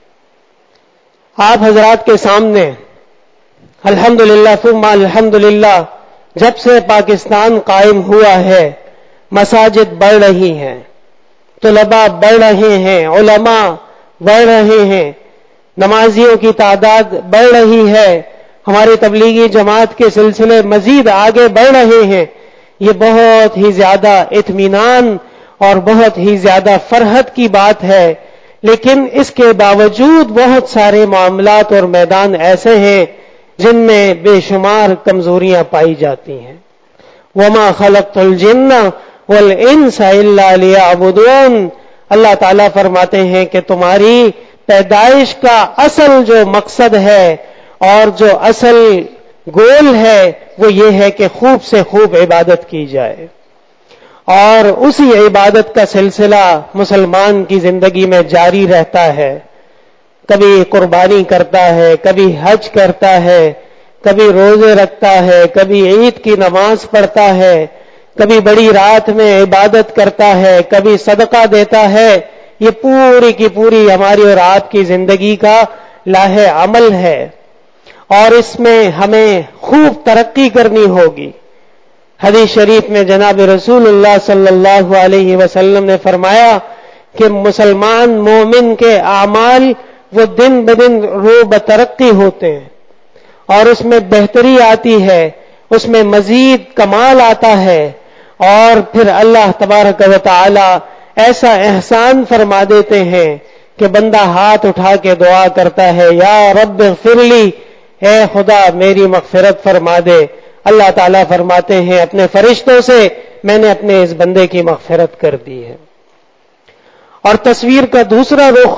آپ حضرات کے سامنے الحمدللہ ثم الحمدللہ جب سے پاکستان قائم ہوا ہے، مساجد بڑھ رہی ہیں، طلباء بڑھ رہے ہیں، علماء بڑھ رہے ہیں، نمازیوں کی تعداد بڑھ رہی ہے، ہماری تبلیغی جماعت کے سلسلے مزید آگے بڑھ رہے ہیں۔ یہ بہت ہی زیادہ اطمینان اور بہت ہی زیادہ فرحت کی بات ہے، لیکن اس کے باوجود بہت سارے معاملات اور میدان ایسے ہیں جن میں بے شمار کمزوریاں پائی جاتی ہیں۔ وَمَا خَلَقْتُ الْجِنَّ وَالْإِنسَ إِلَّا لِيَعْبُدُونَ، اللہ تعالیٰ فرماتے ہیں کہ تمہاری پیدائش کا اصل جو مقصد ہے اور جو اصل گول ہے وہ یہ ہے کہ خوب سے خوب عبادت کی جائے، اور اسی عبادت کا سلسلہ مسلمان کی زندگی میں جاری رہتا ہے۔ کبھی قربانی کرتا ہے، کبھی حج کرتا ہے، کبھی روزے رکھتا ہے، کبھی عید کی نماز پڑھتا ہے، کبھی بڑی رات میں عبادت کرتا ہے، کبھی صدقہ دیتا ہے۔ یہ پوری کی پوری ہماری اور آپ کی زندگی کا لاہ عمل ہے، اور اس میں ہمیں خوب ترقی کرنی ہوگی۔ حدیث شریف میں جناب رسول اللہ صلی اللہ علیہ وسلم نے فرمایا کہ مسلمان مومن کے اعمال وہ دن بدن رو بترقی ہوتے ہیں، اور اس میں بہتری آتی ہے، اس میں مزید کمال آتا ہے، اور پھر اللہ تبارک و تعالی ایسا احسان فرما دیتے ہیں کہ بندہ ہاتھ اٹھا کے دعا کرتا ہے، یا رب اغفر لی، اے خدا میری مغفرت فرما دے۔ اللہ تعالیٰ فرماتے ہیں اپنے فرشتوں سے، میں نے اپنے اس بندے کی مغفرت کر دی ہے۔ اور تصویر کا دوسرا رخ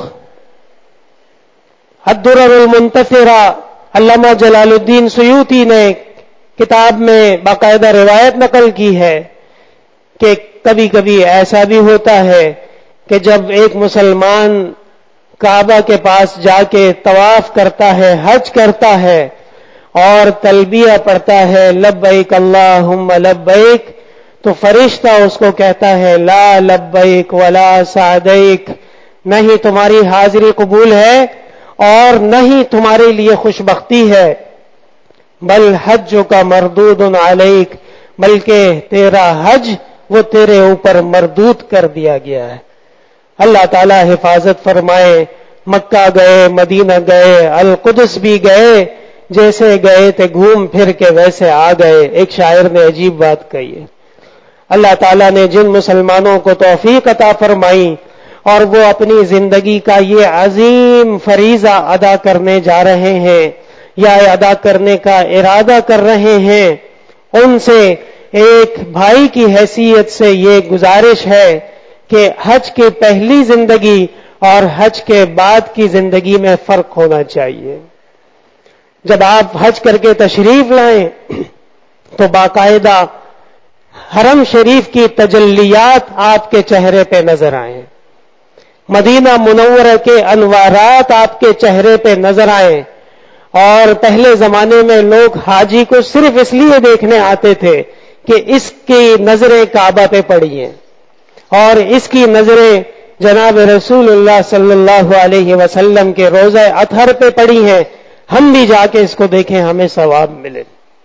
الدرر المنتثرہ، علامہ جلال الدین سیوطی نے کتاب میں باقاعدہ روایت نقل کی ہے کہ کبھی کبھی ایسا بھی ہوتا ہے کہ جب ایک مسلمان کعبہ کے پاس جا کے طواف کرتا ہے، حج کرتا ہے اور تلبیہ پڑھتا ہے لبیک اللہم لبیک، تو فرشتہ اس کو کہتا ہے لا لبیک ولا سعدیک، نہ ہی تمہاری حاضری قبول ہے اور نہ ہی تمہارے لیے خوشبختی ہے، بل حج کا مردود علیک، بلکہ تیرا حج وہ تیرے اوپر مردود کر دیا گیا ہے۔ اللہ تعالی حفاظت فرمائے۔ مکہ گئے، مدینہ گئے، القدس بھی گئے، جیسے گئے تھے گھوم پھر کے ویسے آ گئے۔ ایک شاعر نے عجیب بات کہی ہے، اللہ تعالیٰ نے جن مسلمانوں کو توفیق عطا فرمائی اور وہ اپنی زندگی کا یہ عظیم فریضہ ادا کرنے جا رہے ہیں یا ادا کرنے کا ارادہ کر رہے ہیں، ان سے ایک بھائی کی حیثیت سے یہ گزارش ہے کہ حج کی پہلی زندگی اور حج کے بعد کی زندگی میں فرق ہونا چاہیے۔ جب آپ حج کر کے تشریف لائیں تو باقاعدہ حرم شریف کی تجلیات آپ کے چہرے پہ نظر آئیں، مدینہ منورہ کے انوارات آپ کے چہرے پہ نظر آئیں۔ اور پہلے زمانے میں لوگ حاجی کو صرف اس لیے دیکھنے آتے تھے کہ اس کی نظریں کعبہ پہ پڑی ہیں اور اس کی نظریں جناب رسول اللہ صلی اللہ علیہ وسلم کے روضہ اطہر پہ پڑی ہیں، ہم بھی جا کے اس کو دیکھیں، ہمیں ثواب ملے۔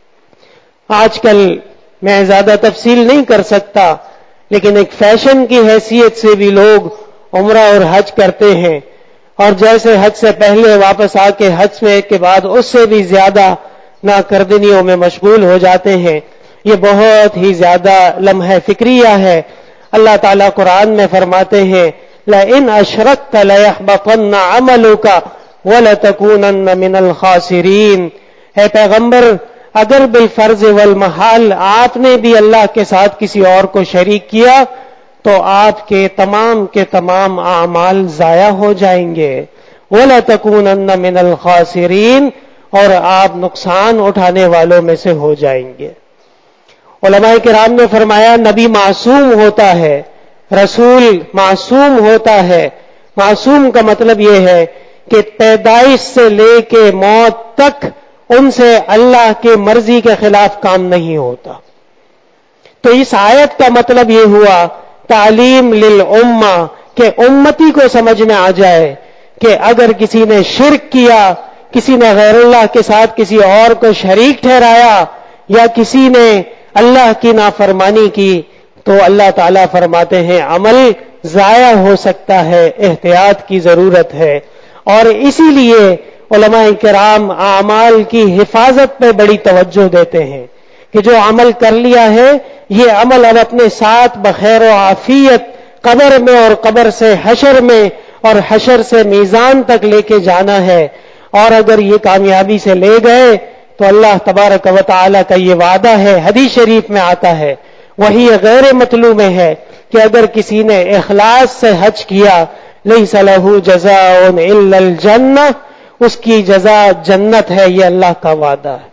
آج کل میں زیادہ تفصیل نہیں کر سکتا، لیکن ایک فیشن کی حیثیت سے بھی لوگ عمرہ اور حج کرتے ہیں، اور جیسے حج سے پہلے واپس آ کے حج کے بعد اس سے بھی زیادہ ناکردنیوں میں مشغول ہو جاتے ہیں۔ یہ بہت ہی زیادہ لمحہ فکریہ ہے۔ اللہ تعالیٰ قرآن میں فرماتے ہیں لَإِنْ أَشْرَكْتَ لَيَحْبَطَنَّ عَمَلُكَ وَلَتَكُونَنَّ مِنَ الْخَاسِرِينَ، اے پیغمبر اگر بالفرض والمحال آپ نے بھی اللہ کے ساتھ کسی اور کو شریک کیا تو آپ کے تمام اعمال ضائع ہو جائیں گے، وَلَتَكُونَنَّ مِنَ الْخَاسِرِينَ، اور آپ نقصان اٹھانے والوں میں سے ہو جائیں گے۔ علماء کرام نے فرمایا نبی معصوم ہوتا ہے، رسول معصوم ہوتا ہے۔ معصوم کا مطلب یہ ہے کہ پیدائش سے لے کے موت تک ان سے اللہ کی مرضی کے خلاف کام نہیں ہوتا۔ تو اس آیت کا مطلب یہ ہوا تعلیم للامہ، کہ امتی کو سمجھ میں آ جائے کہ اگر کسی نے شرک کیا، کسی نے غیر اللہ کے ساتھ کسی اور کو شریک ٹھہرایا یا کسی نے اللہ کی نافرمانی کی، تو اللہ تعالیٰ فرماتے ہیں عمل ضائع ہو سکتا ہے، احتیاط کی ضرورت ہے۔ اور اسی لیے علماء کرام اعمال کی حفاظت پہ بڑی توجہ دیتے ہیں کہ جو عمل کر لیا ہے یہ عمل اب اپنے ساتھ بخیر و عافیت قبر میں اور قبر سے حشر میں اور حشر سے میزان تک لے کے جانا ہے، اور اگر یہ کامیابی سے لے گئے تو اللہ تبارک و تعالی کا یہ وعدہ ہے، حدیث شریف میں آتا ہے، وہی غیر مطلوب میں ہے کہ اگر کسی نے اخلاص سے حج کیا لیس لہ جزاء الا الجنہ، اس کی جزا جنت ہے، یہ اللہ کا وعدہ ہے۔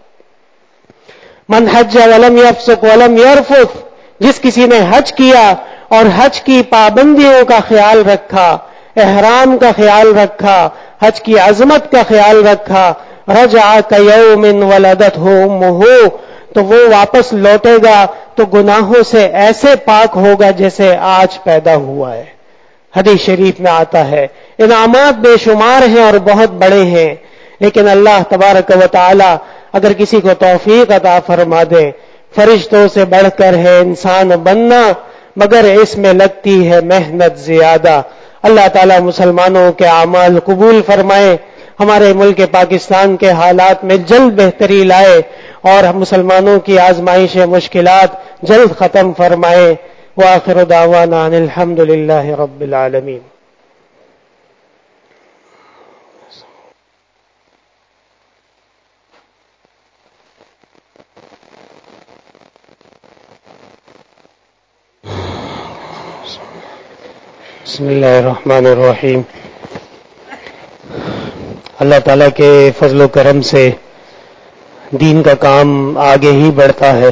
من حج ولم یفسق ولم یرفث، جس کسی نے حج کیا اور حج کی پابندیوں کا خیال رکھا، احرام کا خیال رکھا، حج کی عظمت کا خیال رکھا، رجع کیوم ولدتہ امہ، تو وہ واپس لوٹے گا تو گناہوں سے ایسے پاک ہوگا جیسے آج پیدا ہوا ہے۔ حدیث شریف میں آتا ہے۔ انعامات بے شمار ہیں اور بہت بڑے ہیں، لیکن اللہ تبارک و تعالی اگر کسی کو توفیق عطا فرما دے، فرشتوں سے بڑھ کر ہے انسان بننا، مگر اس میں لگتی ہے محنت زیادہ۔ اللہ تعالی مسلمانوں کے اعمال قبول فرمائے، ہمارے ملک پاکستان کے حالات میں جلد بہتری لائے اور مسلمانوں کی آزمائش مشکلات جلد ختم فرمائے۔ وآخر دعوانا ان الحمد لله رب العالمين. بسم اللہ الرحمن الرحیم. اللہ تعالیٰ کے فضل و کرم سے دین کا کام آگے ہی بڑھتا ہے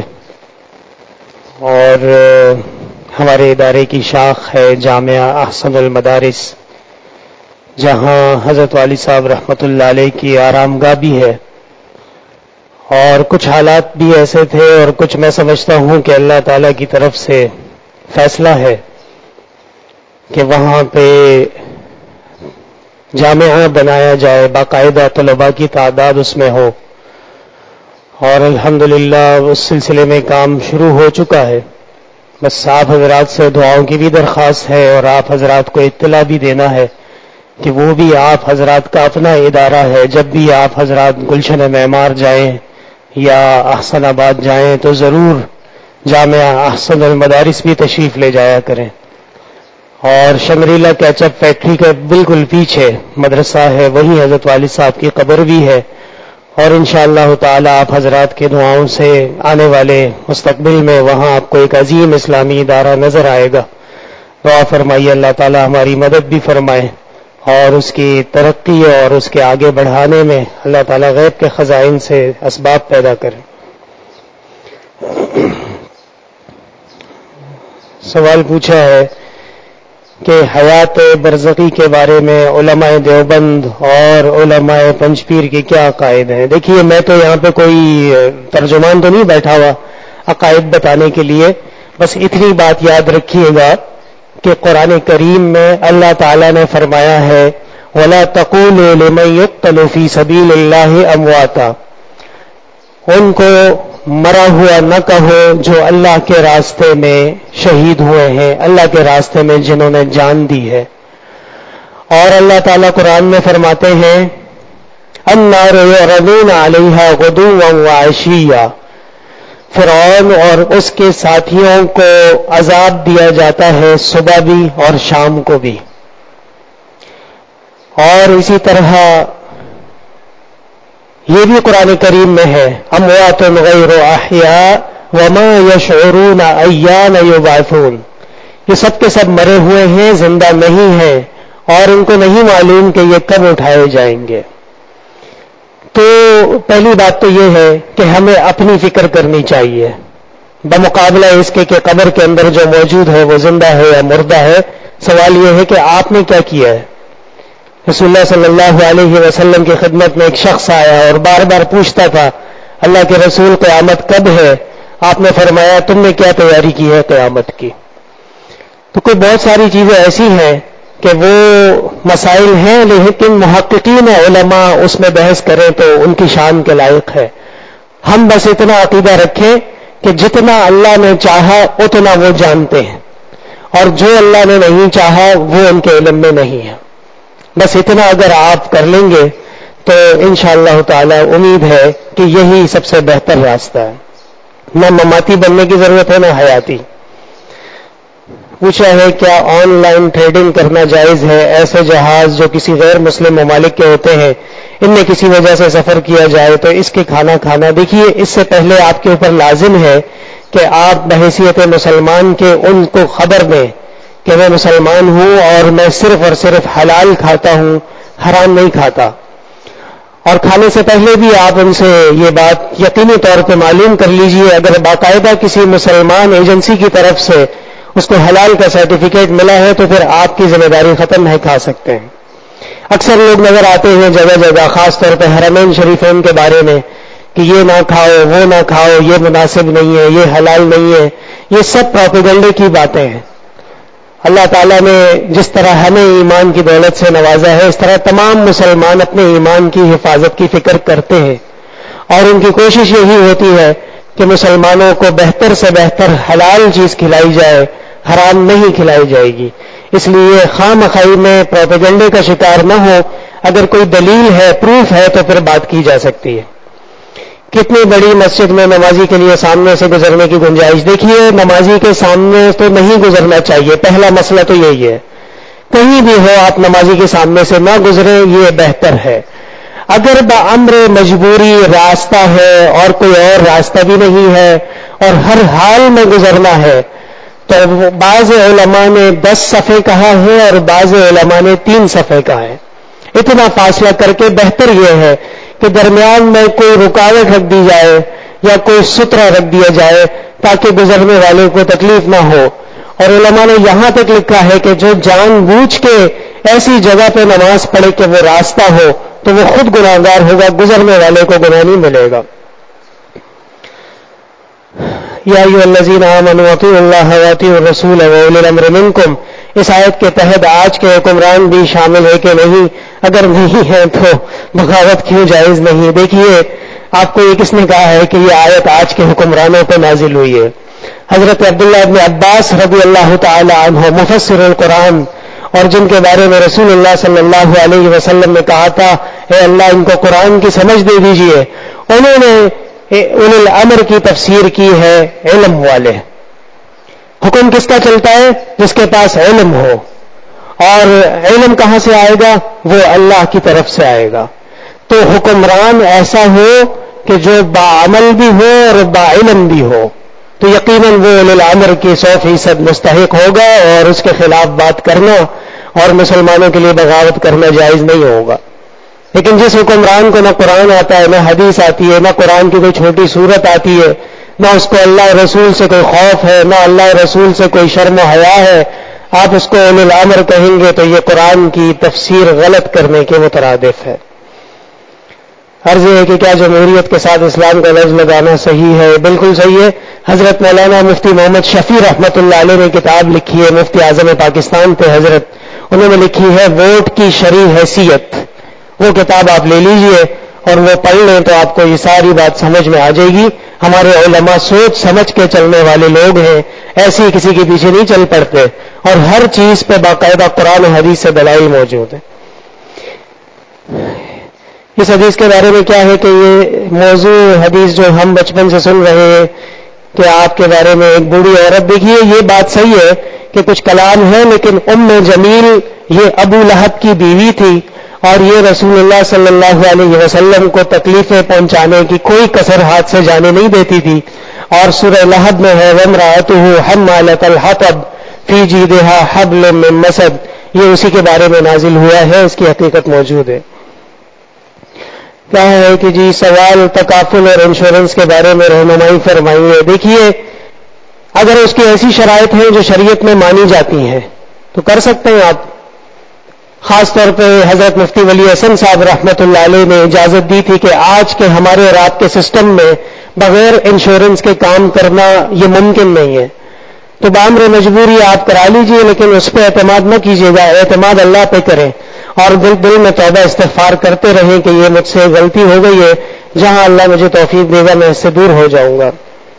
اور ہمارے ادارے کی شاخ ہے جامعہ احسن المدارس، جہاں حضرت والی صاحب رحمۃ اللہ علیہ کی آرام گاہ بھی ہے. اور کچھ حالات بھی ایسے تھے اور کچھ میں سمجھتا ہوں کہ اللہ تعالیٰ کی طرف سے فیصلہ ہے کہ وہاں پہ جامعہ بنایا جائے، باقاعدہ طلباء کی تعداد اس میں ہو، اور الحمدللہ اس سلسلے میں کام شروع ہو چکا ہے. بس آپ حضرات سے دعاؤں کی بھی درخواست ہے اور آپ حضرات کو اطلاع بھی دینا ہے کہ وہ بھی آپ حضرات کا اپنا ادارہ ہے. جب بھی آپ حضرات گلشن معمار جائیں یا احسن آباد جائیں تو ضرور جامعہ احسن المدارس بھی تشریف لے جایا کریں. اور شنگریلا کیچپ فیکٹری کے بالکل پیچھے مدرسہ ہے، وہیں حضرت والد صاحب کی قبر بھی ہے، اور انشاءاللہ تعالی آپ حضرات کے دعاؤں سے آنے والے مستقبل میں وہاں آپ کو ایک عظیم اسلامی ادارہ نظر آئے گا. دعا فرمائیے اللہ تعالی ہماری مدد بھی فرمائے اور اس کی ترقی اور اس کے آگے بڑھانے میں اللہ تعالی غیب کے خزائن سے اسباب پیدا کرے. سوال پوچھا ہے کہ حیات برزخی کے بارے میں علماء دیوبند اور علماء پنجپیر کے کیا عقائد ہیں. دیکھیے میں تو یہاں پہ کوئی ترجمان تو نہیں بیٹھا ہوا عقائد بتانے کے لیے، بس اتنی بات یاد رکھیے گا کہ قرآن کریم میں اللہ تعالیٰ نے فرمایا ہے وَلَا تَقُولُوا لِمَن يُقْتَلُ فِي سَبِيلِ اللَّهِ أَمْوَاتًا، ان کو مرا ہوا نہ کہو جو اللہ کے راستے میں شہید ہوئے ہیں، اللہ کے راستے میں جنہوں نے جان دی ہے. اور اللہ تعالیٰ قرآن میں فرماتے ہیں النَّارُ يُعْرَضُونَ عَلَيْهَا غُدُوًّا وَعَشِيًّا، فرعون اور اس کے ساتھیوں کو عذاب دیا جاتا ہے صبح بھی اور شام کو بھی. اور اسی طرح یہ بھی قرآن کریم میں ہے اموات غیر احیاء وما یشعرون ایان یبعثون، یہ سب کے سب مرے ہوئے ہیں، زندہ نہیں ہیں اور ان کو نہیں معلوم کہ یہ کب اٹھائے جائیں گے. تو پہلی بات تو یہ ہے کہ ہمیں اپنی فکر کرنی چاہیے بمقابلہ اس کے کہ قبر کے اندر جو موجود ہے وہ زندہ ہے یا مردہ ہے. سوال یہ ہے کہ آپ نے کیا کیا ہے. رسول اللہ صلی اللہ علیہ وسلم کی خدمت میں ایک شخص آیا اور بار بار پوچھتا تھا اللہ کے رسول قیامت کب ہے. آپ نے فرمایا تم نے کیا تیاری کی ہے قیامت کی. تو کوئی بہت ساری چیزیں ایسی ہیں کہ وہ مسائل ہیں لیکن محققین علماء اس میں بحث کریں تو ان کی شان کے لائق ہے. ہم بس اتنا عقیدہ رکھیں کہ جتنا اللہ نے چاہا اتنا وہ جانتے ہیں اور جو اللہ نے نہیں چاہا وہ ان کے علم میں نہیں ہے. بس اتنا اگر آپ کر لیں گے تو انشاءاللہ تعالی امید ہے کہ یہی سب سے بہتر راستہ ہے. نہ مماتی بننے کی ضرورت ہے نہ حیاتی. پوچھا ہے کیا آن لائن ٹریڈنگ کرنا جائز ہے؟ ایسے جہاز جو کسی غیر مسلم ممالک کے ہوتے ہیں ان میں کسی وجہ سے سفر کیا جائے تو اس کے کھانا دیکھیے اس سے پہلے آپ کے اوپر لازم ہے کہ آپ بحیثیت مسلمان کے ان کو خبر دیں کہ میں مسلمان ہوں اور میں صرف اور صرف حلال کھاتا ہوں، حرام نہیں کھاتا. اور کھانے سے پہلے بھی آپ ان سے یہ بات یقینی طور پہ معلوم کر لیجئے. اگر باقاعدہ کسی مسلمان ایجنسی کی طرف سے اس کو حلال کا سرٹیفکیٹ ملا ہے تو پھر آپ کی ذمہ داری ختم ہے، کھا سکتے ہیں. اکثر لوگ نظر آتے ہیں جگہ جگہ خاص طور پہ حرمین شریفین کے بارے میں کہ یہ نہ کھاؤ وہ نہ کھاؤ، یہ مناسب نہیں ہے، یہ حلال نہیں ہے. یہ سب پروپیگنڈے کی باتیں ہیں. اللہ تعالیٰ نے جس طرح ہمیں ایمان کی دولت سے نوازا ہے اس طرح تمام مسلمان اپنے ایمان کی حفاظت کی فکر کرتے ہیں اور ان کی کوشش یہی ہوتی ہے کہ مسلمانوں کو بہتر سے بہتر حلال چیز کھلائی جائے، حرام نہیں کھلائی جائے گی. اس لیے خواہ مخواہ میں پروپیگنڈے کا شکار نہ ہو. اگر کوئی دلیل ہے، پروف ہے تو پھر بات کی جا سکتی ہے. کتنی بڑی مسجد میں نمازی کے لیے سامنے سے گزرنے کی گنجائش؟ دیکھیے نمازی کے سامنے تو نہیں گزرنا چاہیے، پہلا مسئلہ تو یہی ہے. کہیں بھی ہو آپ نمازی کے سامنے سے نہ گزریں، یہ بہتر ہے. اگر بامر مجبوری راستہ ہے اور کوئی اور راستہ بھی نہیں ہے اور ہر حال میں گزرنا ہے تو بعض علماء نے 10 صفحے کہا ہے اور بعض علماء نے 3 صفحے کہا ہے. اتنا فاصلہ کر کے بہتر یہ ہے کہ درمیان میں کوئی رکاوٹ رکھ دی جائے یا کوئی سترہ رکھ دیا جائے تاکہ گزرنے والے کو تکلیف نہ ہو. اور علماء نے یہاں تک لکھا ہے کہ جو جان بوجھ کے ایسی جگہ پہ نماز پڑھے کہ وہ راستہ ہو تو وہ خود گناہگار ہوگا، گزرنے والے کو گناہ نہیں ملے گا. یا ایھا الذین آمنوا اطیعوا اللہ واطیعوا الرسول واولی الامر منکم. اس آیت کے تحت آج کے حکمران بھی شامل ہے کہ نہیں؟ اگر نہیں ہے تو بغاوت کیوں جائز نہیں؟ دیکھیے آپ کو یہ کس نے کہا ہے کہ یہ آیت آج کے حکمرانوں پہ نازل ہوئی ہے؟ حضرت عبداللہ ابن عباس رضی اللہ تعالی عنہ مفسر القرآن، اور جن کے بارے میں رسول اللہ صلی اللہ علیہ وسلم نے کہا تھا اے اللہ ان کو قرآن کی سمجھ دے دیجئے، انہوں نے اولی الامر کی تفسیر کی ہے علم والے. حکم کس کا چلتا ہے؟ جس کے پاس علم ہو. اور علم کہاں سے آئے گا؟ وہ اللہ کی طرف سے آئے گا. تو حکمران ایسا ہو کہ جو باعمل بھی ہو اور باعلم بھی ہو تو یقیناً وہ اولی الامر کی 100% مستحق ہوگا اور اس کے خلاف بات کرنا اور مسلمانوں کے لیے بغاوت کرنا جائز نہیں ہوگا. لیکن جس حکمران کو نہ قرآن آتا ہے، نہ حدیث آتی ہے، نہ قرآن کی کوئی چھوٹی صورت آتی ہے، نہ اس کو اللہ رسول سے کوئی خوف ہے، نہ اللہ رسول سے کوئی شرم و حیا ہے، آپ اس کو اولی الامر کہیں گے تو یہ قرآن کی تفسیر غلط کرنے کے مترادف ہے. عرض ہے کہ کیا جمہوریت کے ساتھ اسلام کا لفظ لگانا صحیح ہے؟ بالکل صحیح ہے. حضرت مولانا مفتی محمد شفیع رحمۃ اللہ علیہ نے کتاب لکھی ہے، مفتی اعظم پاکستان تھے حضرت، انہوں نے لکھی ہے ووٹ کی شرعی حیثیت. وہ کتاب آپ لے لیجئے اور وہ پڑھ لیں تو آپ کو یہ ساری بات سمجھ میں آ جائے گی. ہمارے علماء سوچ سمجھ کے چلنے والے لوگ ہیں، ایسے ہی کسی کے پیچھے نہیں چل پڑتے، اور ہر چیز پہ باقاعدہ قرآن و حدیث سے دلائل موجود ہیں. اس حدیث کے بارے میں کیا ہے کہ یہ موضوع حدیث جو ہم بچپن سے سن رہے ہیں کہ آپ کے بارے میں ایک بوڑھی عورت، دیکھیے یہ بات صحیح ہے کہ کچھ کلام ہے، لیکن ام جمیل یہ ابو لہب کی بیوی تھی اور یہ رسول اللہ صلی اللہ علیہ وسلم کو تکلیفیں پہنچانے کی کوئی کسر ہاتھ سے جانے نہیں دیتی تھی. اور سورہ لہب میں ہے وامرأتہ حمالۃ الحطب فی جیدہا حبل من مسد، یہ اسی کے بارے میں نازل ہوا ہے، اس کی حقیقت موجود ہے. کیا ہے کہ جی سوال تکافل اور انشورنس کے بارے میں رہنمائی فرمائیے. دیکھیے اگر اس کی ایسی شرائط ہیں جو شریعت میں مانی جاتی ہیں تو کر سکتے ہیں آپ. خاص طور پہ حضرت مفتی ولی حسن صاحب رحمۃ اللہ علیہ نے اجازت دی تھی کہ آج کے ہمارے اور آپ کے سسٹم میں بغیر انشورنس کے کام کرنا یہ ممکن نہیں ہے. تو بامر مجبوری آپ کرا لیجئے، لیکن اس پہ اعتماد نہ کیجیے گا، اعتماد اللہ پہ کریں اور دل میں توبہ استغفار کرتے رہیں کہ یہ مجھ سے غلطی ہو گئی ہے، جہاں اللہ مجھے توفیق دے گا میں اس سے دور ہو جاؤں گا.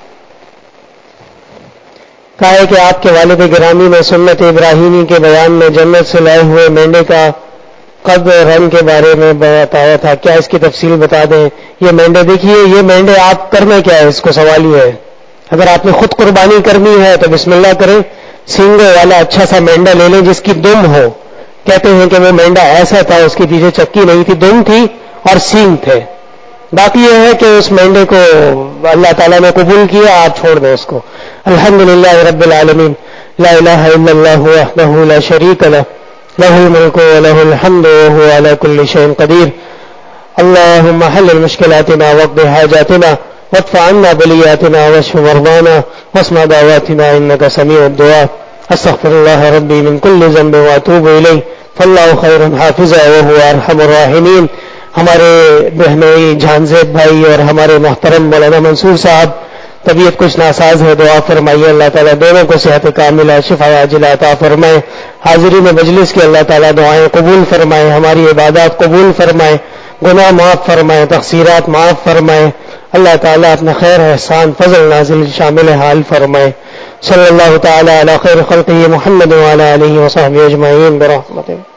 کہا ہے کہ آپ کے والد گرامی نے سنت ابراہیمی کے بیان میں جنت سے لائے ہوئے مینڈے کا قد رنگ کے بارے میں بتایا تھا، کیا اس کی تفصیل بتا دیں؟ یہ مینڈے دیکھیے، یہ مینڈے آپ کرنا کیا ہے، اس کو سوال یہ ہے. اگر آپ نے خود قربانی کرنی ہے تو بسم اللہ کریں، سینگوں والا اچھا سا مینڈا لے لیں جس کی دم ہو. کہتے ہیں کہ وہ مینڈا ایسا تھا اس کے پیچھے چکی نہیں تھی، دم تھی اور سینگ تھے. باقی یہ ہے کہ اس مینڈے کو اللہ تعالیٰ نے قبول کیا، آپ چھوڑ دیں اس کو. الحمدللہ رب العالمین، لا الہ الا اللہ وحدہ لا شریک لہ، لہ الملک ولہ الحمد وہو علی کل شیء قدیر. اللہم حل مشکلاتنا واقض حاجاتنا وادفع عنا بلیاتنا واشف مرضانا واسمع دعواتنا انک سمیع الدعاء. استغفر اللہ ربی من کل ذنب واتوب الیہ فاللہ خیر حافظا وہو ارحم الراحمین. ہمارے بہنوئی جھانزیب بھائی اور ہمارے محترم مولانا منصور صاحب طبیعت کچھ ناساز ہے، دعا فرمائیے اللہ تعالیٰ دونوں کو صحت کاملہ شفا عاجلہ عطا فرمائے. حاضرین مجلس کی اللہ تعالیٰ دعائیں قبول فرمائے، ہماری عبادات قبول فرمائے، گناہ معاف فرمائے، تقصیرات معاف فرمائے. اللہ تعالیٰ اپنا خیر احسان فضل نازل شامل حال فرمائے. صلی اللہ تعالیٰ علی خیر خلقہ محمد وعلی آلہ وصحبہ اجمعین برحمتہ.